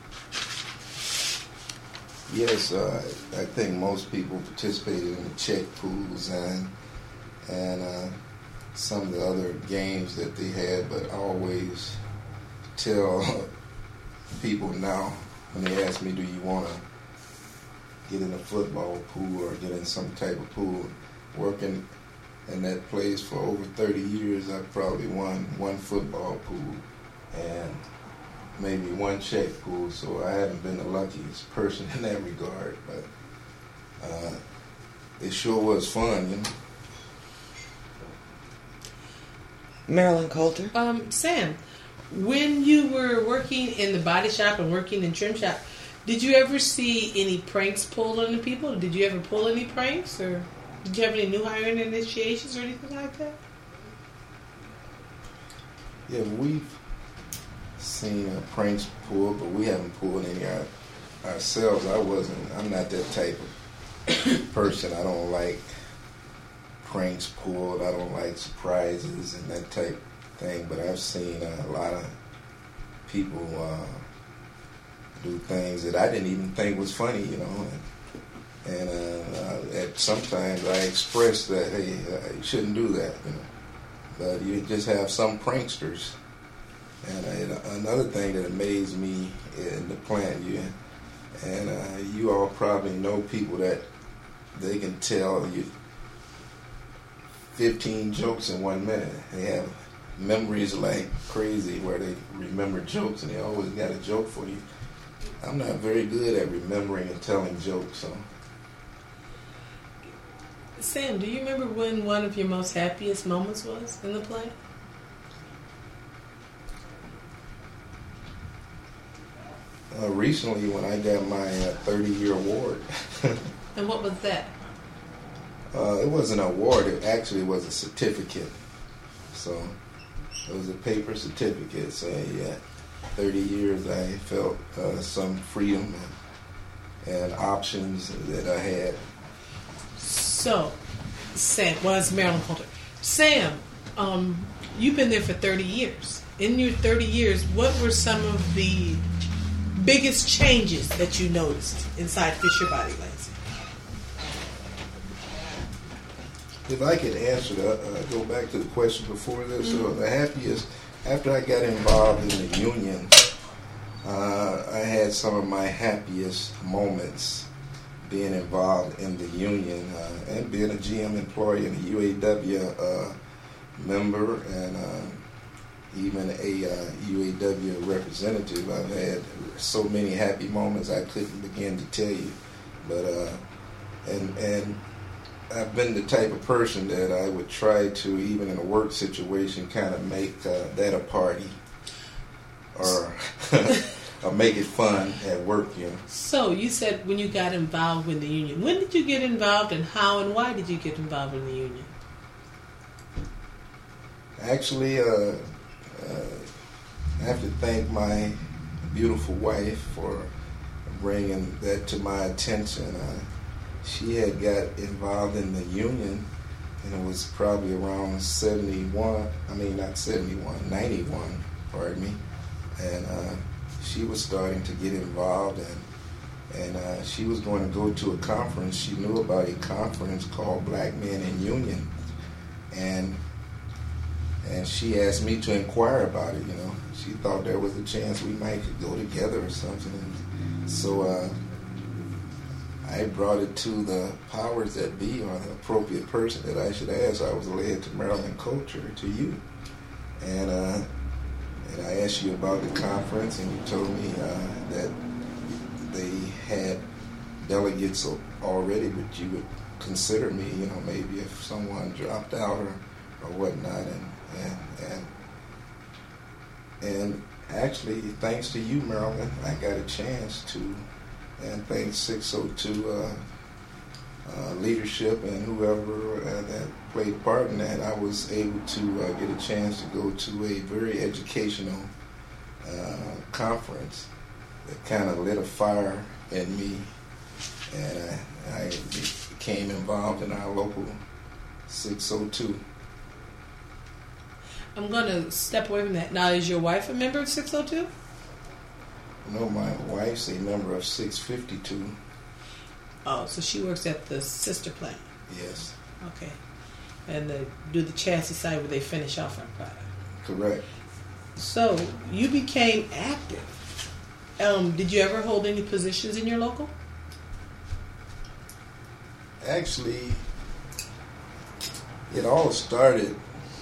Yes, uh, I think most people participated in the check pools and and uh, some of the other games that they had, but I always tell people now when they ask me, do you want to get in a football pool or get in some type of pool, working in that place for over thirty years, I've probably won one football pool and maybe one check pool, so I haven't been the luckiest person in that regard, but uh, it sure was fun, you know. Marilyn Coulter? Um, Sam, when you were working in the body shop and working in trim shop, Did you ever see any pranks pulled on the people? Did you ever pull any pranks, or did you have any new hire initiations or anything like that? Yeah, we've seen uh, pranks pulled, but we haven't pulled any our, ourselves. I wasn't. I'm not that type of person. I don't like pranks pulled. I don't like surprises and that type of thing. But I've seen uh, a lot of people uh, do things that I didn't even think was funny, you know. And, and uh, at sometimes I express that, hey, uh, you shouldn't do that, you know. But you just have some pranksters. And uh, another thing that amazed me in the plant, you and uh, you all probably know people that they can tell you fifteen jokes in one minute. They have memories like crazy where they remember jokes and they always got a joke for you. I'm not very good at remembering and telling jokes, so. Sam, do you remember when one of your most happiest moments was in the play? Uh, recently, when I got my uh, thirty-year award. And what was that? Uh, it wasn't an award. It actually was a certificate. So it was a paper certificate saying, yeah, thirty years I felt uh, some freedom and, and options that I had. So, Sam, well, it's Marilyn Coulter. Sam, um, you've been there for thirty years. In your thirty years, what were some of the biggest changes that you noticed inside Fisher Body Lansing? If I could answer that, uh, go back to the question before this. Mm-hmm. So the happiest, after I got involved in the union, uh, I had some of my happiest moments being involved in the union uh, and being a G M employee and a U A W uh, member and uh, even a uh, U A W representative. I've had so many happy moments I couldn't begin to tell you. But uh, and and I've been the type of person that I would try to, even in a work situation, kind of make uh, that a party or or make it fun at work, you know. So you said when you got involved with the union. When did you get involved, and how and why did you get involved in the union? Actually, uh, uh, I have to thank my beautiful wife for bringing that to my attention. Uh, she had got involved in the union, and it was probably around seventy-one, I mean not seventy-one, ninety-one, pardon me, and uh, she was starting to get involved, and and uh, she was going to go to a conference. She knew about a conference called Black Men in Union, and and she asked me to inquire about it, you know. She thought there was a chance we might could go together or something, and so uh, I brought it to the powers that be, or the appropriate person that I should ask. I was led to Marilyn Coulter, to you, and uh, and I asked you about the conference, and you told me uh, that they had delegates already, but you would consider me, you know, maybe if someone dropped out or, or whatnot, and and and and actually, thanks to you, Marilyn, I got a chance to. And thanks six oh two uh, uh, leadership and whoever uh, that played part in that, I was able to uh, get a chance to go to a very educational uh, conference that kind of lit a fire in me, and I, I became involved in our local six oh two. I'm going to step away from that. Now, is your wife a member of six oh two? No, my wife's a member of six fifty-two. Oh, so she works at the sister plant. Yes. Okay. And they do the chassis side where they finish off our product. Correct. So you became active. Um, did you ever hold any positions in your local? Actually, it all started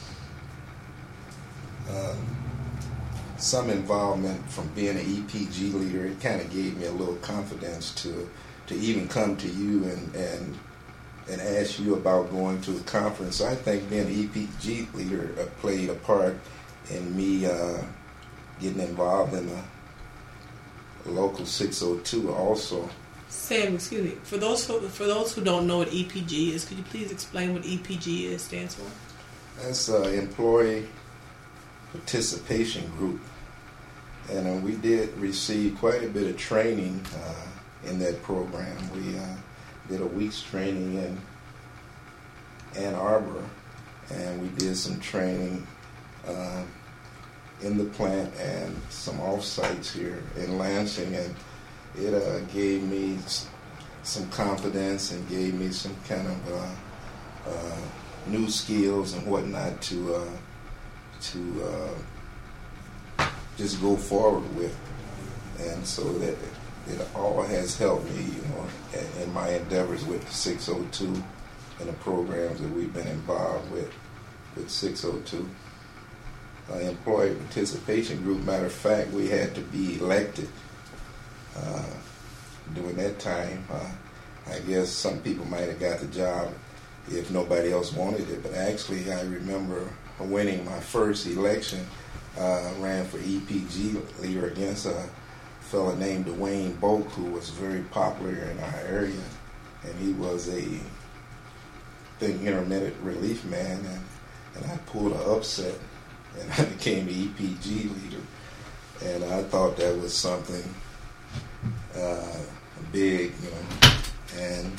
um, some involvement from being an E P G leader. It kind of gave me a little confidence to to even come to you and and and ask you about going to a conference. I think being an E P G leader uh, played a part in me uh, getting involved in a Local six oh two also. Sam, excuse me. For those who, for those who don't know what E P G is, could you please explain what E P G is stands for? That's uh, Employee Participation Group, and uh, we did receive quite a bit of training uh, in that program. We uh, did a week's training in Ann Arbor, and we did some training uh, in the plant and some off-sites here in Lansing, and it uh, gave me some confidence and gave me some kind of uh, uh, new skills and whatnot to uh, to uh, just go forward with, and so that it all has helped me, you know, in my endeavors with six oh two and the programs that we've been involved with with six oh two. Uh, employee participation group. Matter of fact, we had to be elected uh, during that time. Uh, I guess some people might have got the job if nobody else wanted it, but actually I remember winning my first election. Uh, ran for E P G leader against a fellow named Dwayne Boak, who was very popular in our area, and he was a I think intermittent relief man, and, and I pulled an upset, and I became the E P G leader, and I thought that was something uh, big, you know, and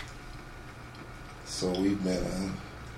so we've been uh,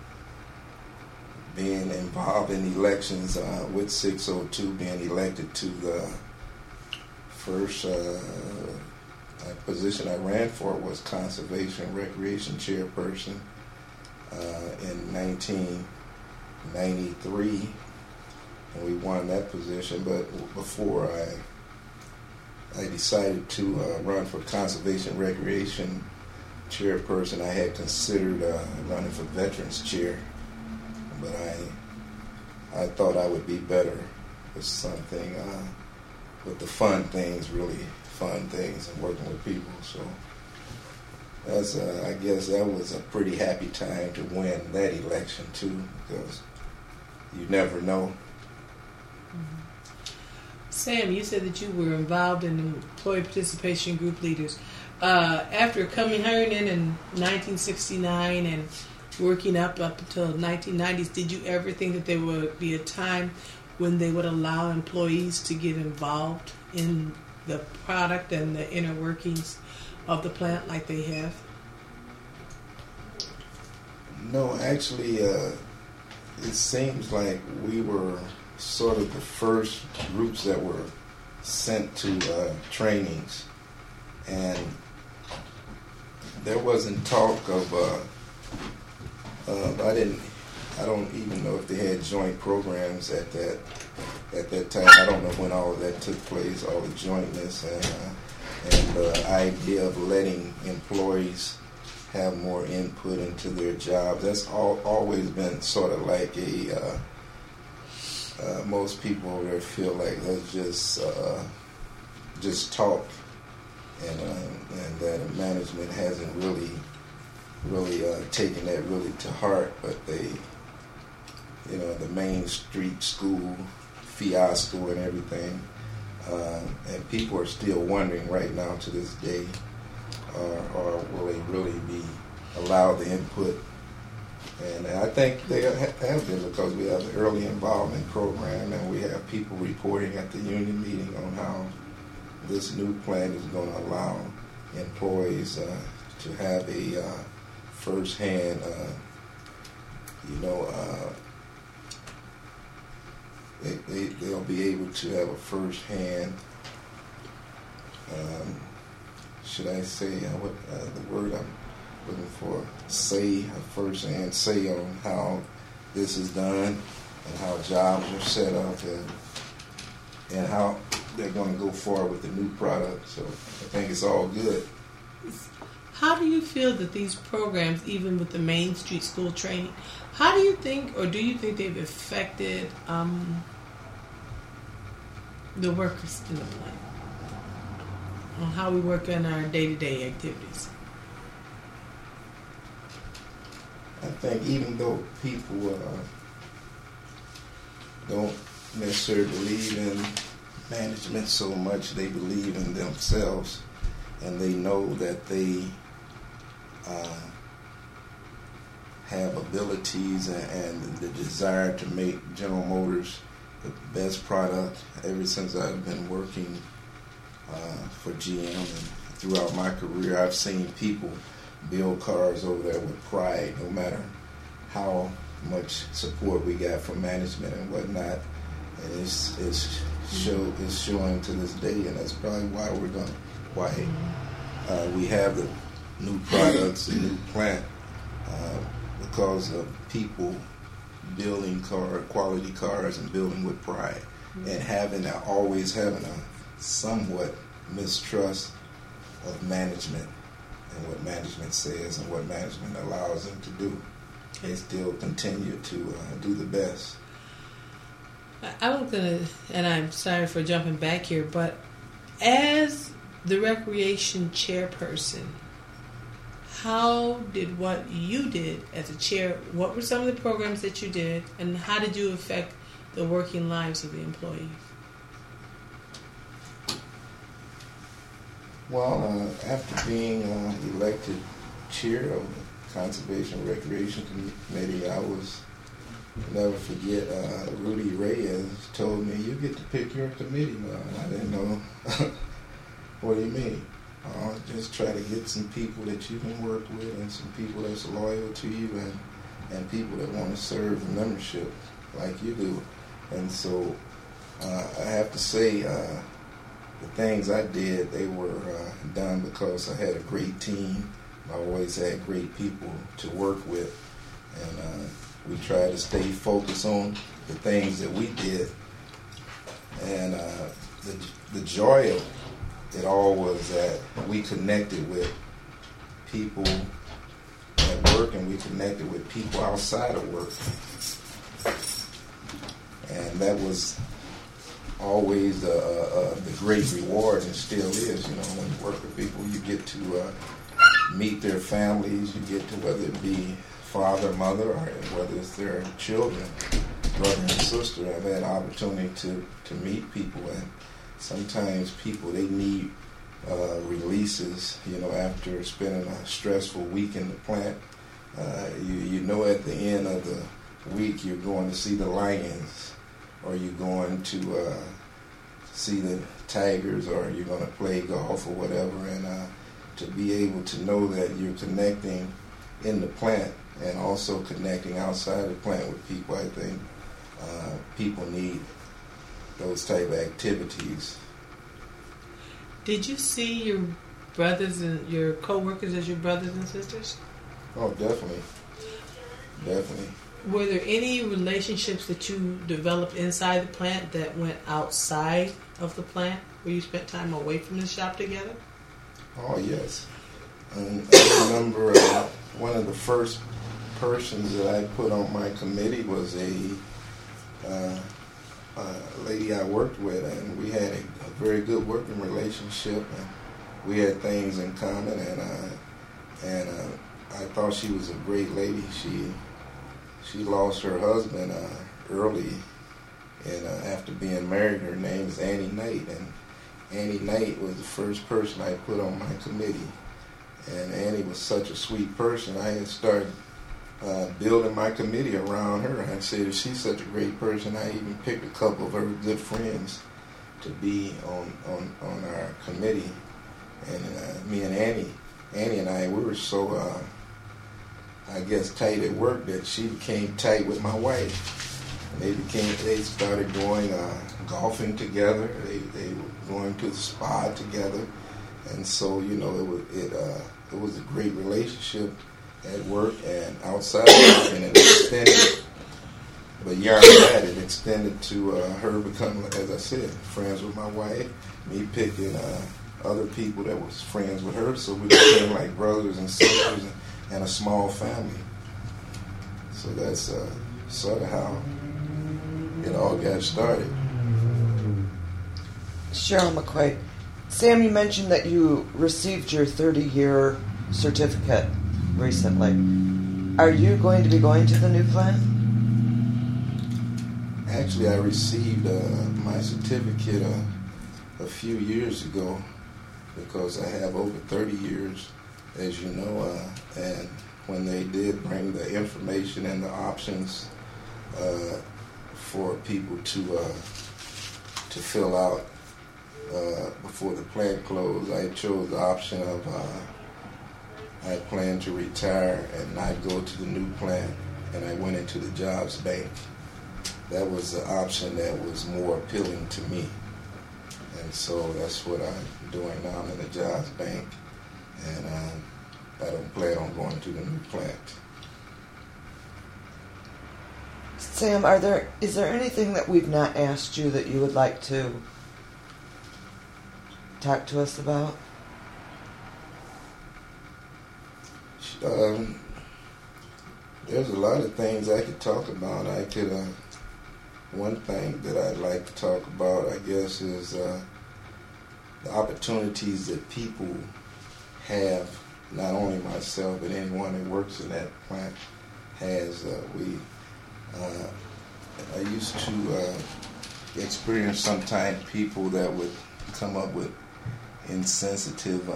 being involved in elections uh, with six oh two, being elected to the first uh, position I ran for was Conservation and Recreation Chairperson uh, in nineteen ninety-three, and we won that position. But before I I decided to uh, run for Conservation and Recreation Chairperson, I had considered uh, running for Veterans Chair, but I I thought I would be better with something uh, with the fun things, really fun things, and working with people. So that's uh, I guess that was a pretty happy time to win that election too, because you never know. Mm-hmm. Sam, you said that you were involved in the employee participation group leaders. Uh, after coming hiring in in nineteen sixty-nine and working up up until nineteen nineties, did you ever think that there would be a time when they would allow employees to get involved in the product and the inner workings of the plant like they have? No, actually, uh, it seems like we were sort of the first groups that were sent to uh, trainings, and there wasn't talk of. Uh, uh, I didn't. I don't even know if they had joint programs at that at that time. I don't know when all of that took place, all the jointness and uh, and the idea of letting employees have more input into their jobs. That's all, always been sort of like a. Uh, uh, most people over there feel like let's just uh, just talk, and uh, and that management hasn't really really uh, taken that really to heart. But they, you know, the Main Street School fiasco and everything, uh, and people are still wondering right now to this day, uh, or will they really be allowed the input? And I think they have been, because we have the early involvement program, and we have people reporting at the union meeting on how this new plan is going to allow employees uh, to have a uh, first-hand, uh, you know, uh, they, they, they'll be able to have a first-hand, um, should I say, uh, what uh, the word I'm looking for, say, a first-hand say on how this is done and how jobs are set up, and and how they're going to go forward with the new product. So I think it's all good. How do you feel that these programs, even with the Main Street School training, how do you think, or do you think they've affected um, the workers in the plant on how we work in our day-to-day activities? I think even though people uh, don't necessarily believe in management so much. They believe in themselves, and they know that they uh, have abilities and, and the desire to make General Motors the best product. Ever since I've been working uh, for G M and throughout my career, I've seen people build cars over there with pride, no matter how much support we got from management and whatnot. And it's it's show it's showing to this day, and that's probably why we're going why uh, we have the new products, the new plant, uh, because of people building car quality cars and building with pride, mm-hmm. and having a, always having a somewhat mistrust of management and what management says and what management allows them to do. They still continue to uh, do the best. I was gonna, and I'm sorry for jumping back here, but as the recreation chairperson, how did what you did as a chair, what were some of the programs that you did, and how did you affect the working lives of the employees? Well, uh, after being uh, elected chair of the Conservation and Recreation Committee, I was, never forget, uh, Rudy Reyes told me, you get to pick your committee now. And I didn't know, what do you mean? Uh, just try to get some people that you can work with and some people that's loyal to you and, and people that want to serve the membership like you do. And so uh, I have to say, uh, the things I did, they were uh, done because I had a great team. I always had great people to work with, and uh, we tried to stay focused on the things that we did. And uh, the the joy of it all was that we connected with people at work, and we connected with people outside of work, and that was always the, uh, uh, the great reward, and still is. You know, when you work with people, you get to uh, meet their families, you get to, whether it be father, mother, or whether it's their children, brother and sister. I've had opportunity to, to meet people, and sometimes people, they need uh, releases, you know, after spending a stressful week in the plant. Uh, you, you know at the end of the week you're going to see the Lions, or you're going to uh, see the Tigers, or you're going to play golf or whatever, and uh, to be able to know that you're connecting in the plant and also connecting outside the plant with people, I think uh, people need those type of activities. Did you see your brothers and your co-workers as your brothers and sisters? Oh, definitely. Definitely. Were there any relationships that you developed inside the plant that went outside of the plant, where you spent time away from the shop together? Oh, yes. And I remember uh, one of the first persons that I put on my committee was a, uh, a lady I worked with, and we had a, a very good working relationship, and we had things in common, and, uh, and uh, I thought she was a great lady. She she lost her husband uh, early, and uh, after being married, her name is Annie Knight, and Annie Knight was the first person I put on my committee. And Annie was such a sweet person. I had started uh, building my committee around her. I said, she's such a great person, I even picked a couple of her good friends to be on, on, on our committee. And uh, me and Annie, Annie and I, we were so, uh, I guess, tight at work that she became tight with my wife. And they became, they started going uh, golfing together. They, they were going to the spa together. And so, you know, it was it uh, it was a great relationship at work and outside of work, and it extended. But beyond that, it extended to uh, her becoming, as I said, friends with my wife, me picking uh, other people that was friends with her, so we became like brothers and sisters and, and a small family. So that's uh, sort of how it all got started. Cheryl McQuaid. Sam, you mentioned that you received your thirty-year certificate recently. Are you going to be going to the new plant? Actually, I received uh, my certificate uh, a few years ago, because I have over thirty years, as you know, uh, and when they did bring the information and the options uh, for people to uh, to fill out uh, before the plant closed, I chose the option of uh, I plan to retire and not go to the new plant, and I went into the jobs bank. That was the option that was more appealing to me. And so that's what I'm doing now. I'm in the jobs bank, and um, I don't plan on going to the new plant. Sam, are there is there anything that we've not asked you that you would like to talk to us about? Um, there's a lot of things I could talk about. I could. Uh, one thing that I'd like to talk about, I guess, is uh, the opportunities that people have. Not only myself, but anyone that works in that plant has. Uh, we. Uh, I used to uh, experience sometimes people that would come up with insensitive,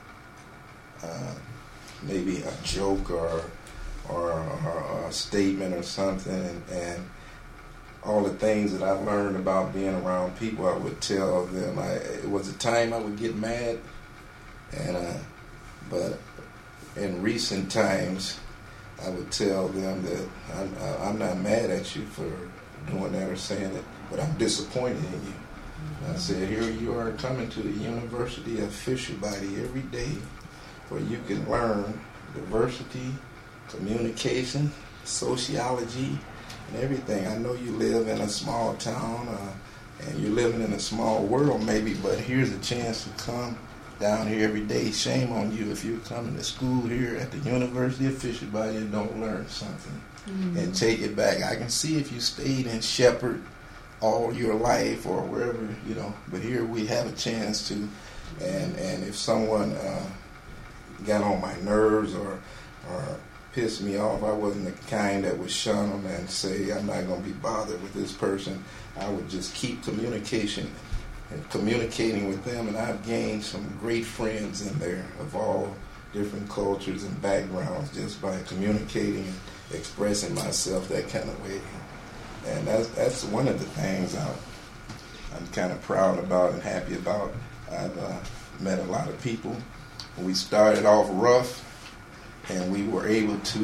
uh, uh, maybe a joke or or, or a statement or something, and, and all the things that I've learned about being around people, I would tell them. I, it was a time I would get mad, and uh, but in recent times, I would tell them that I'm, I'm not mad at you for doing that or saying it, but I'm disappointed in you. Mm-hmm. I said, here you are coming to the University of Fisher Body every day where you can learn diversity, communication, sociology, and everything. I know you live in a small town uh, and you're living in a small world maybe, but here's a chance to come down here every day. Shame on you if you're coming to school here at the University of Fisher Body and don't learn something mm-hmm. and take it back. I can see if you stayed in Shepherd all your life or wherever, you know, but here we have a chance to, and and if someone uh, got on my nerves or or pissed me off, I wasn't the kind that would shun them and say, I'm not going to be bothered with this person. I would just keep communication and communicating with them, and I've gained some great friends in there of all different cultures and backgrounds just by communicating and expressing myself that kind of way. And that's that's one of the things I'm, I'm kind of proud about and happy about. I've uh, met a lot of people. We started off rough, and we were able to,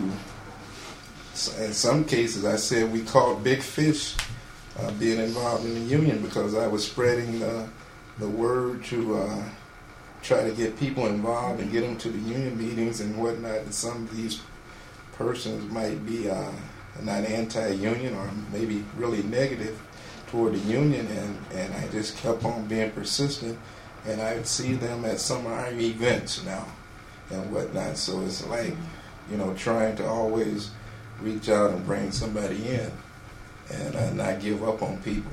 in some cases, I said we caught big fish uh, being involved in the union because I was spreading the, the word to uh, try to get people involved and get them to the union meetings and whatnot. And some of these persons might be uh, not anti-union or maybe really negative toward the union, and, and I just kept on being persistent, and I would see them at some of our events now and whatnot. So it's like, you know, trying to always reach out and bring somebody in and uh, not give up on people.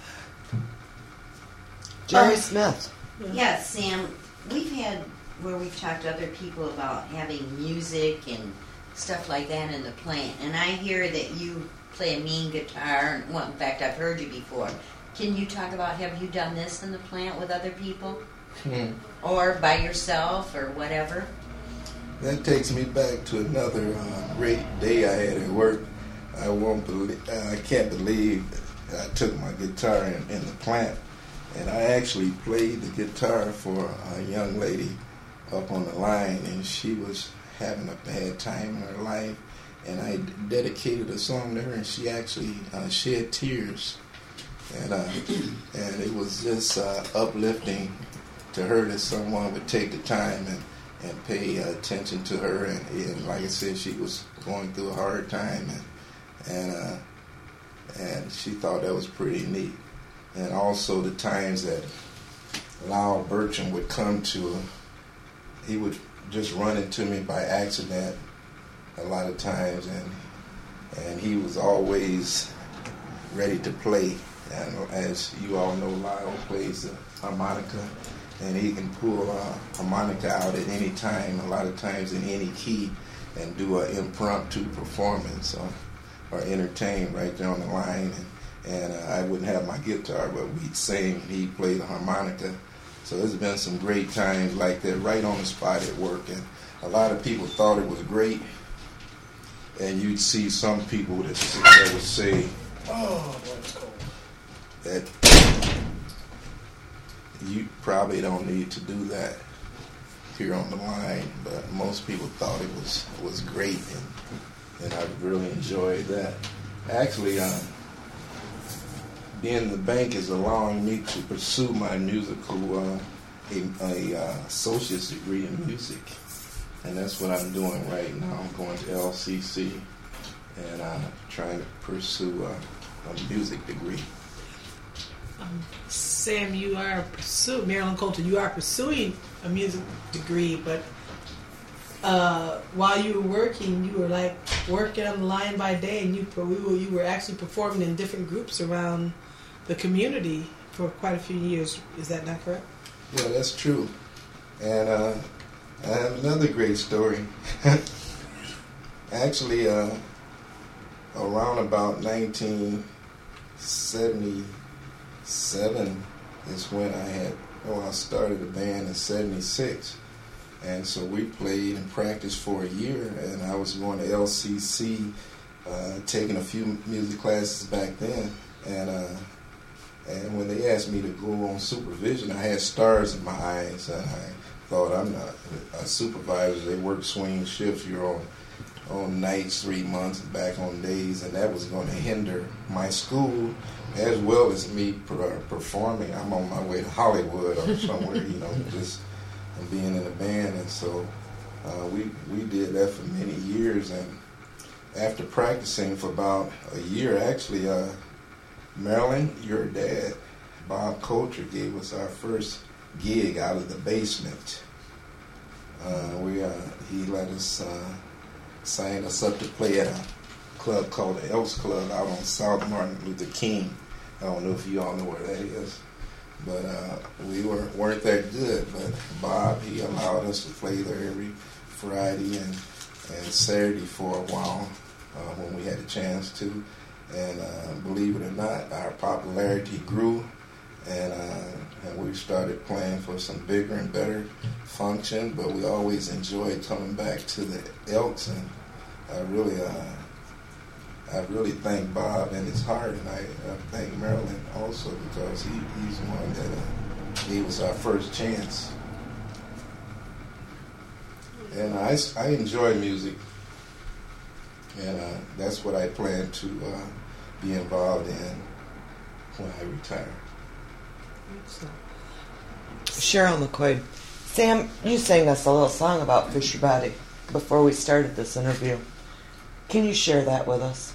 Jerry Smith. Yes, Sam, we've had where we've talked to other people about having music and stuff like that in the plant, and I hear that you play a mean guitar. Well, in fact, I've heard you before. Can you talk about, have you done this in the plant with other people? Hmm. Or by yourself or whatever? That takes me back to another uh, great day I had at work. I won't believe, I can't believe I took my guitar in, in the plant, and I actually played the guitar for a young lady up on the line, and she was having a bad time in her life, and I dedicated a song to her, and she actually uh, shed tears, and uh, and it was just uh, uplifting to her that someone would take the time and, and pay attention to her, and, and like I said, she was going through a hard time, and and uh, and she thought that was pretty neat. And also the times that Lyle Burcham would come to her, he would just run into me by accident a lot of times, and and he was always ready to play. And as you all know, Lyle plays the harmonica, and he can pull a harmonica out at any time, a lot of times in any key, and do an impromptu performance or, or entertain right there on the line. And, and uh, I wouldn't have my guitar, but we'd sing and he'd play the harmonica. So there's been some great times like that right on the spot at work, and a lot of people thought it was great, and you'd see some people that, that would say, Oh, boy, it's cold. that you probably don't need to do that here on the line, but most people thought it was was great, and, and I really enjoyed that. Actually, uh, being in the bank is allowing me to pursue my musical, uh, a, a uh, associate's degree in music, and that's what I'm doing right now. I'm going to L C C and uh, trying to pursue uh, a music degree. Um, Sam, you are pursuing, Marilyn Coulter, you are pursuing a music degree, but uh, while you were working, you were like working on the line by day, and you you were actually performing in different groups around the community for quite a few years. Is that not correct? Yeah, that's true. And uh, I have another great story. Actually, uh, around about nineteen seventy-seven is when I had, oh, I started a band in seventy-six. And so we played and practiced for a year, and I was going to L C C, uh, taking a few music classes back then. And uh, and when they asked me to go on supervision, I had stars in my eyes, and I thought, I'm not a supervisor. They work swing shifts. You're on on nights three months and back on days, and that was going to hinder my school as well as me per- performing. I'm on my way to Hollywood or somewhere, you know, just being in a band. And so uh, we we did that for many years. And after practicing for about a year, actually, uh, Marilyn, your dad, Bob Coulter, gave us our first gig out of the basement. Uh, we uh, he let us uh, sign us up to play at a club called the Elks Club out on South Martin Luther King. I don't know if you all know where that is, but uh, we were, weren't that good. But Bob, he allowed us to play there every Friday and, and Saturday for a while uh, when we had a chance to. And uh, believe it or not, our popularity grew, and uh, and we started playing for some bigger and better functions. But we always enjoyed coming back to the Elks, and I really, uh, I really thank Bob and his heart, and I, I thank Marilyn also, because he, he's the one that uh, gave us our first chance. And I, I enjoy music, and uh, that's what I plan to uh, be involved in when I retire. Cheryl McCoy. Sam, you sang us a little song about Fisher Body before we started this interview. Can you share that with us?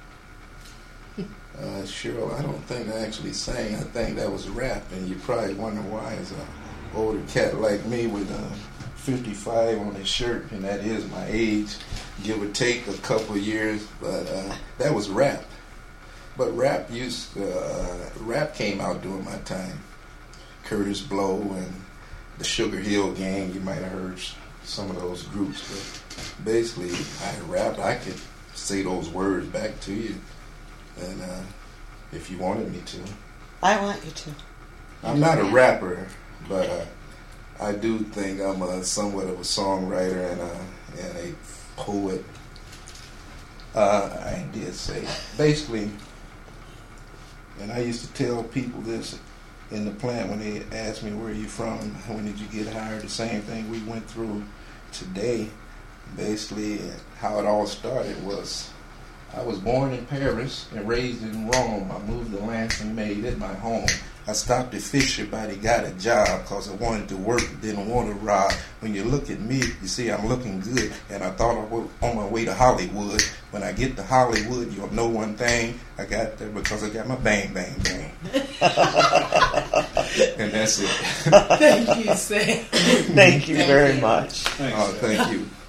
Uh, Cheryl, I don't think I actually sang. I think that was rap, and you probably wonder why, as an older cat like me with uh, fifty-five on his shirt, and that is my age, give or take a couple of years, but uh, that was rap. But rap used, uh, rap came out during my time. Curtis Blow and the Sugar Hill Gang, you might have heard some of those groups, but basically I rapped. I could say those words back to you, and uh, if you wanted me to. I want you to. I'm not a rapper, but uh, I do think I'm a, somewhat of a songwriter and a, and a poet. Uh, I did say, basically, and I used to tell people this in the plant when they asked me, where are you from, when did you get hired, the same thing we went through today. Basically, how it all started was, I was born in Paris and raised in Rome. I moved to Lansing, made it my home. I stopped at Fisher Body, got a job because I wanted to work, didn't want to rob. When you look at me, you see I'm looking good, and I thought I was on my way to Hollywood. When I get to Hollywood, you'll know one thing, I got there because I got my bang, bang, bang. And that's it. Thank you, Sam. Thank you very much. Thanks, Oh, Sam. thank you.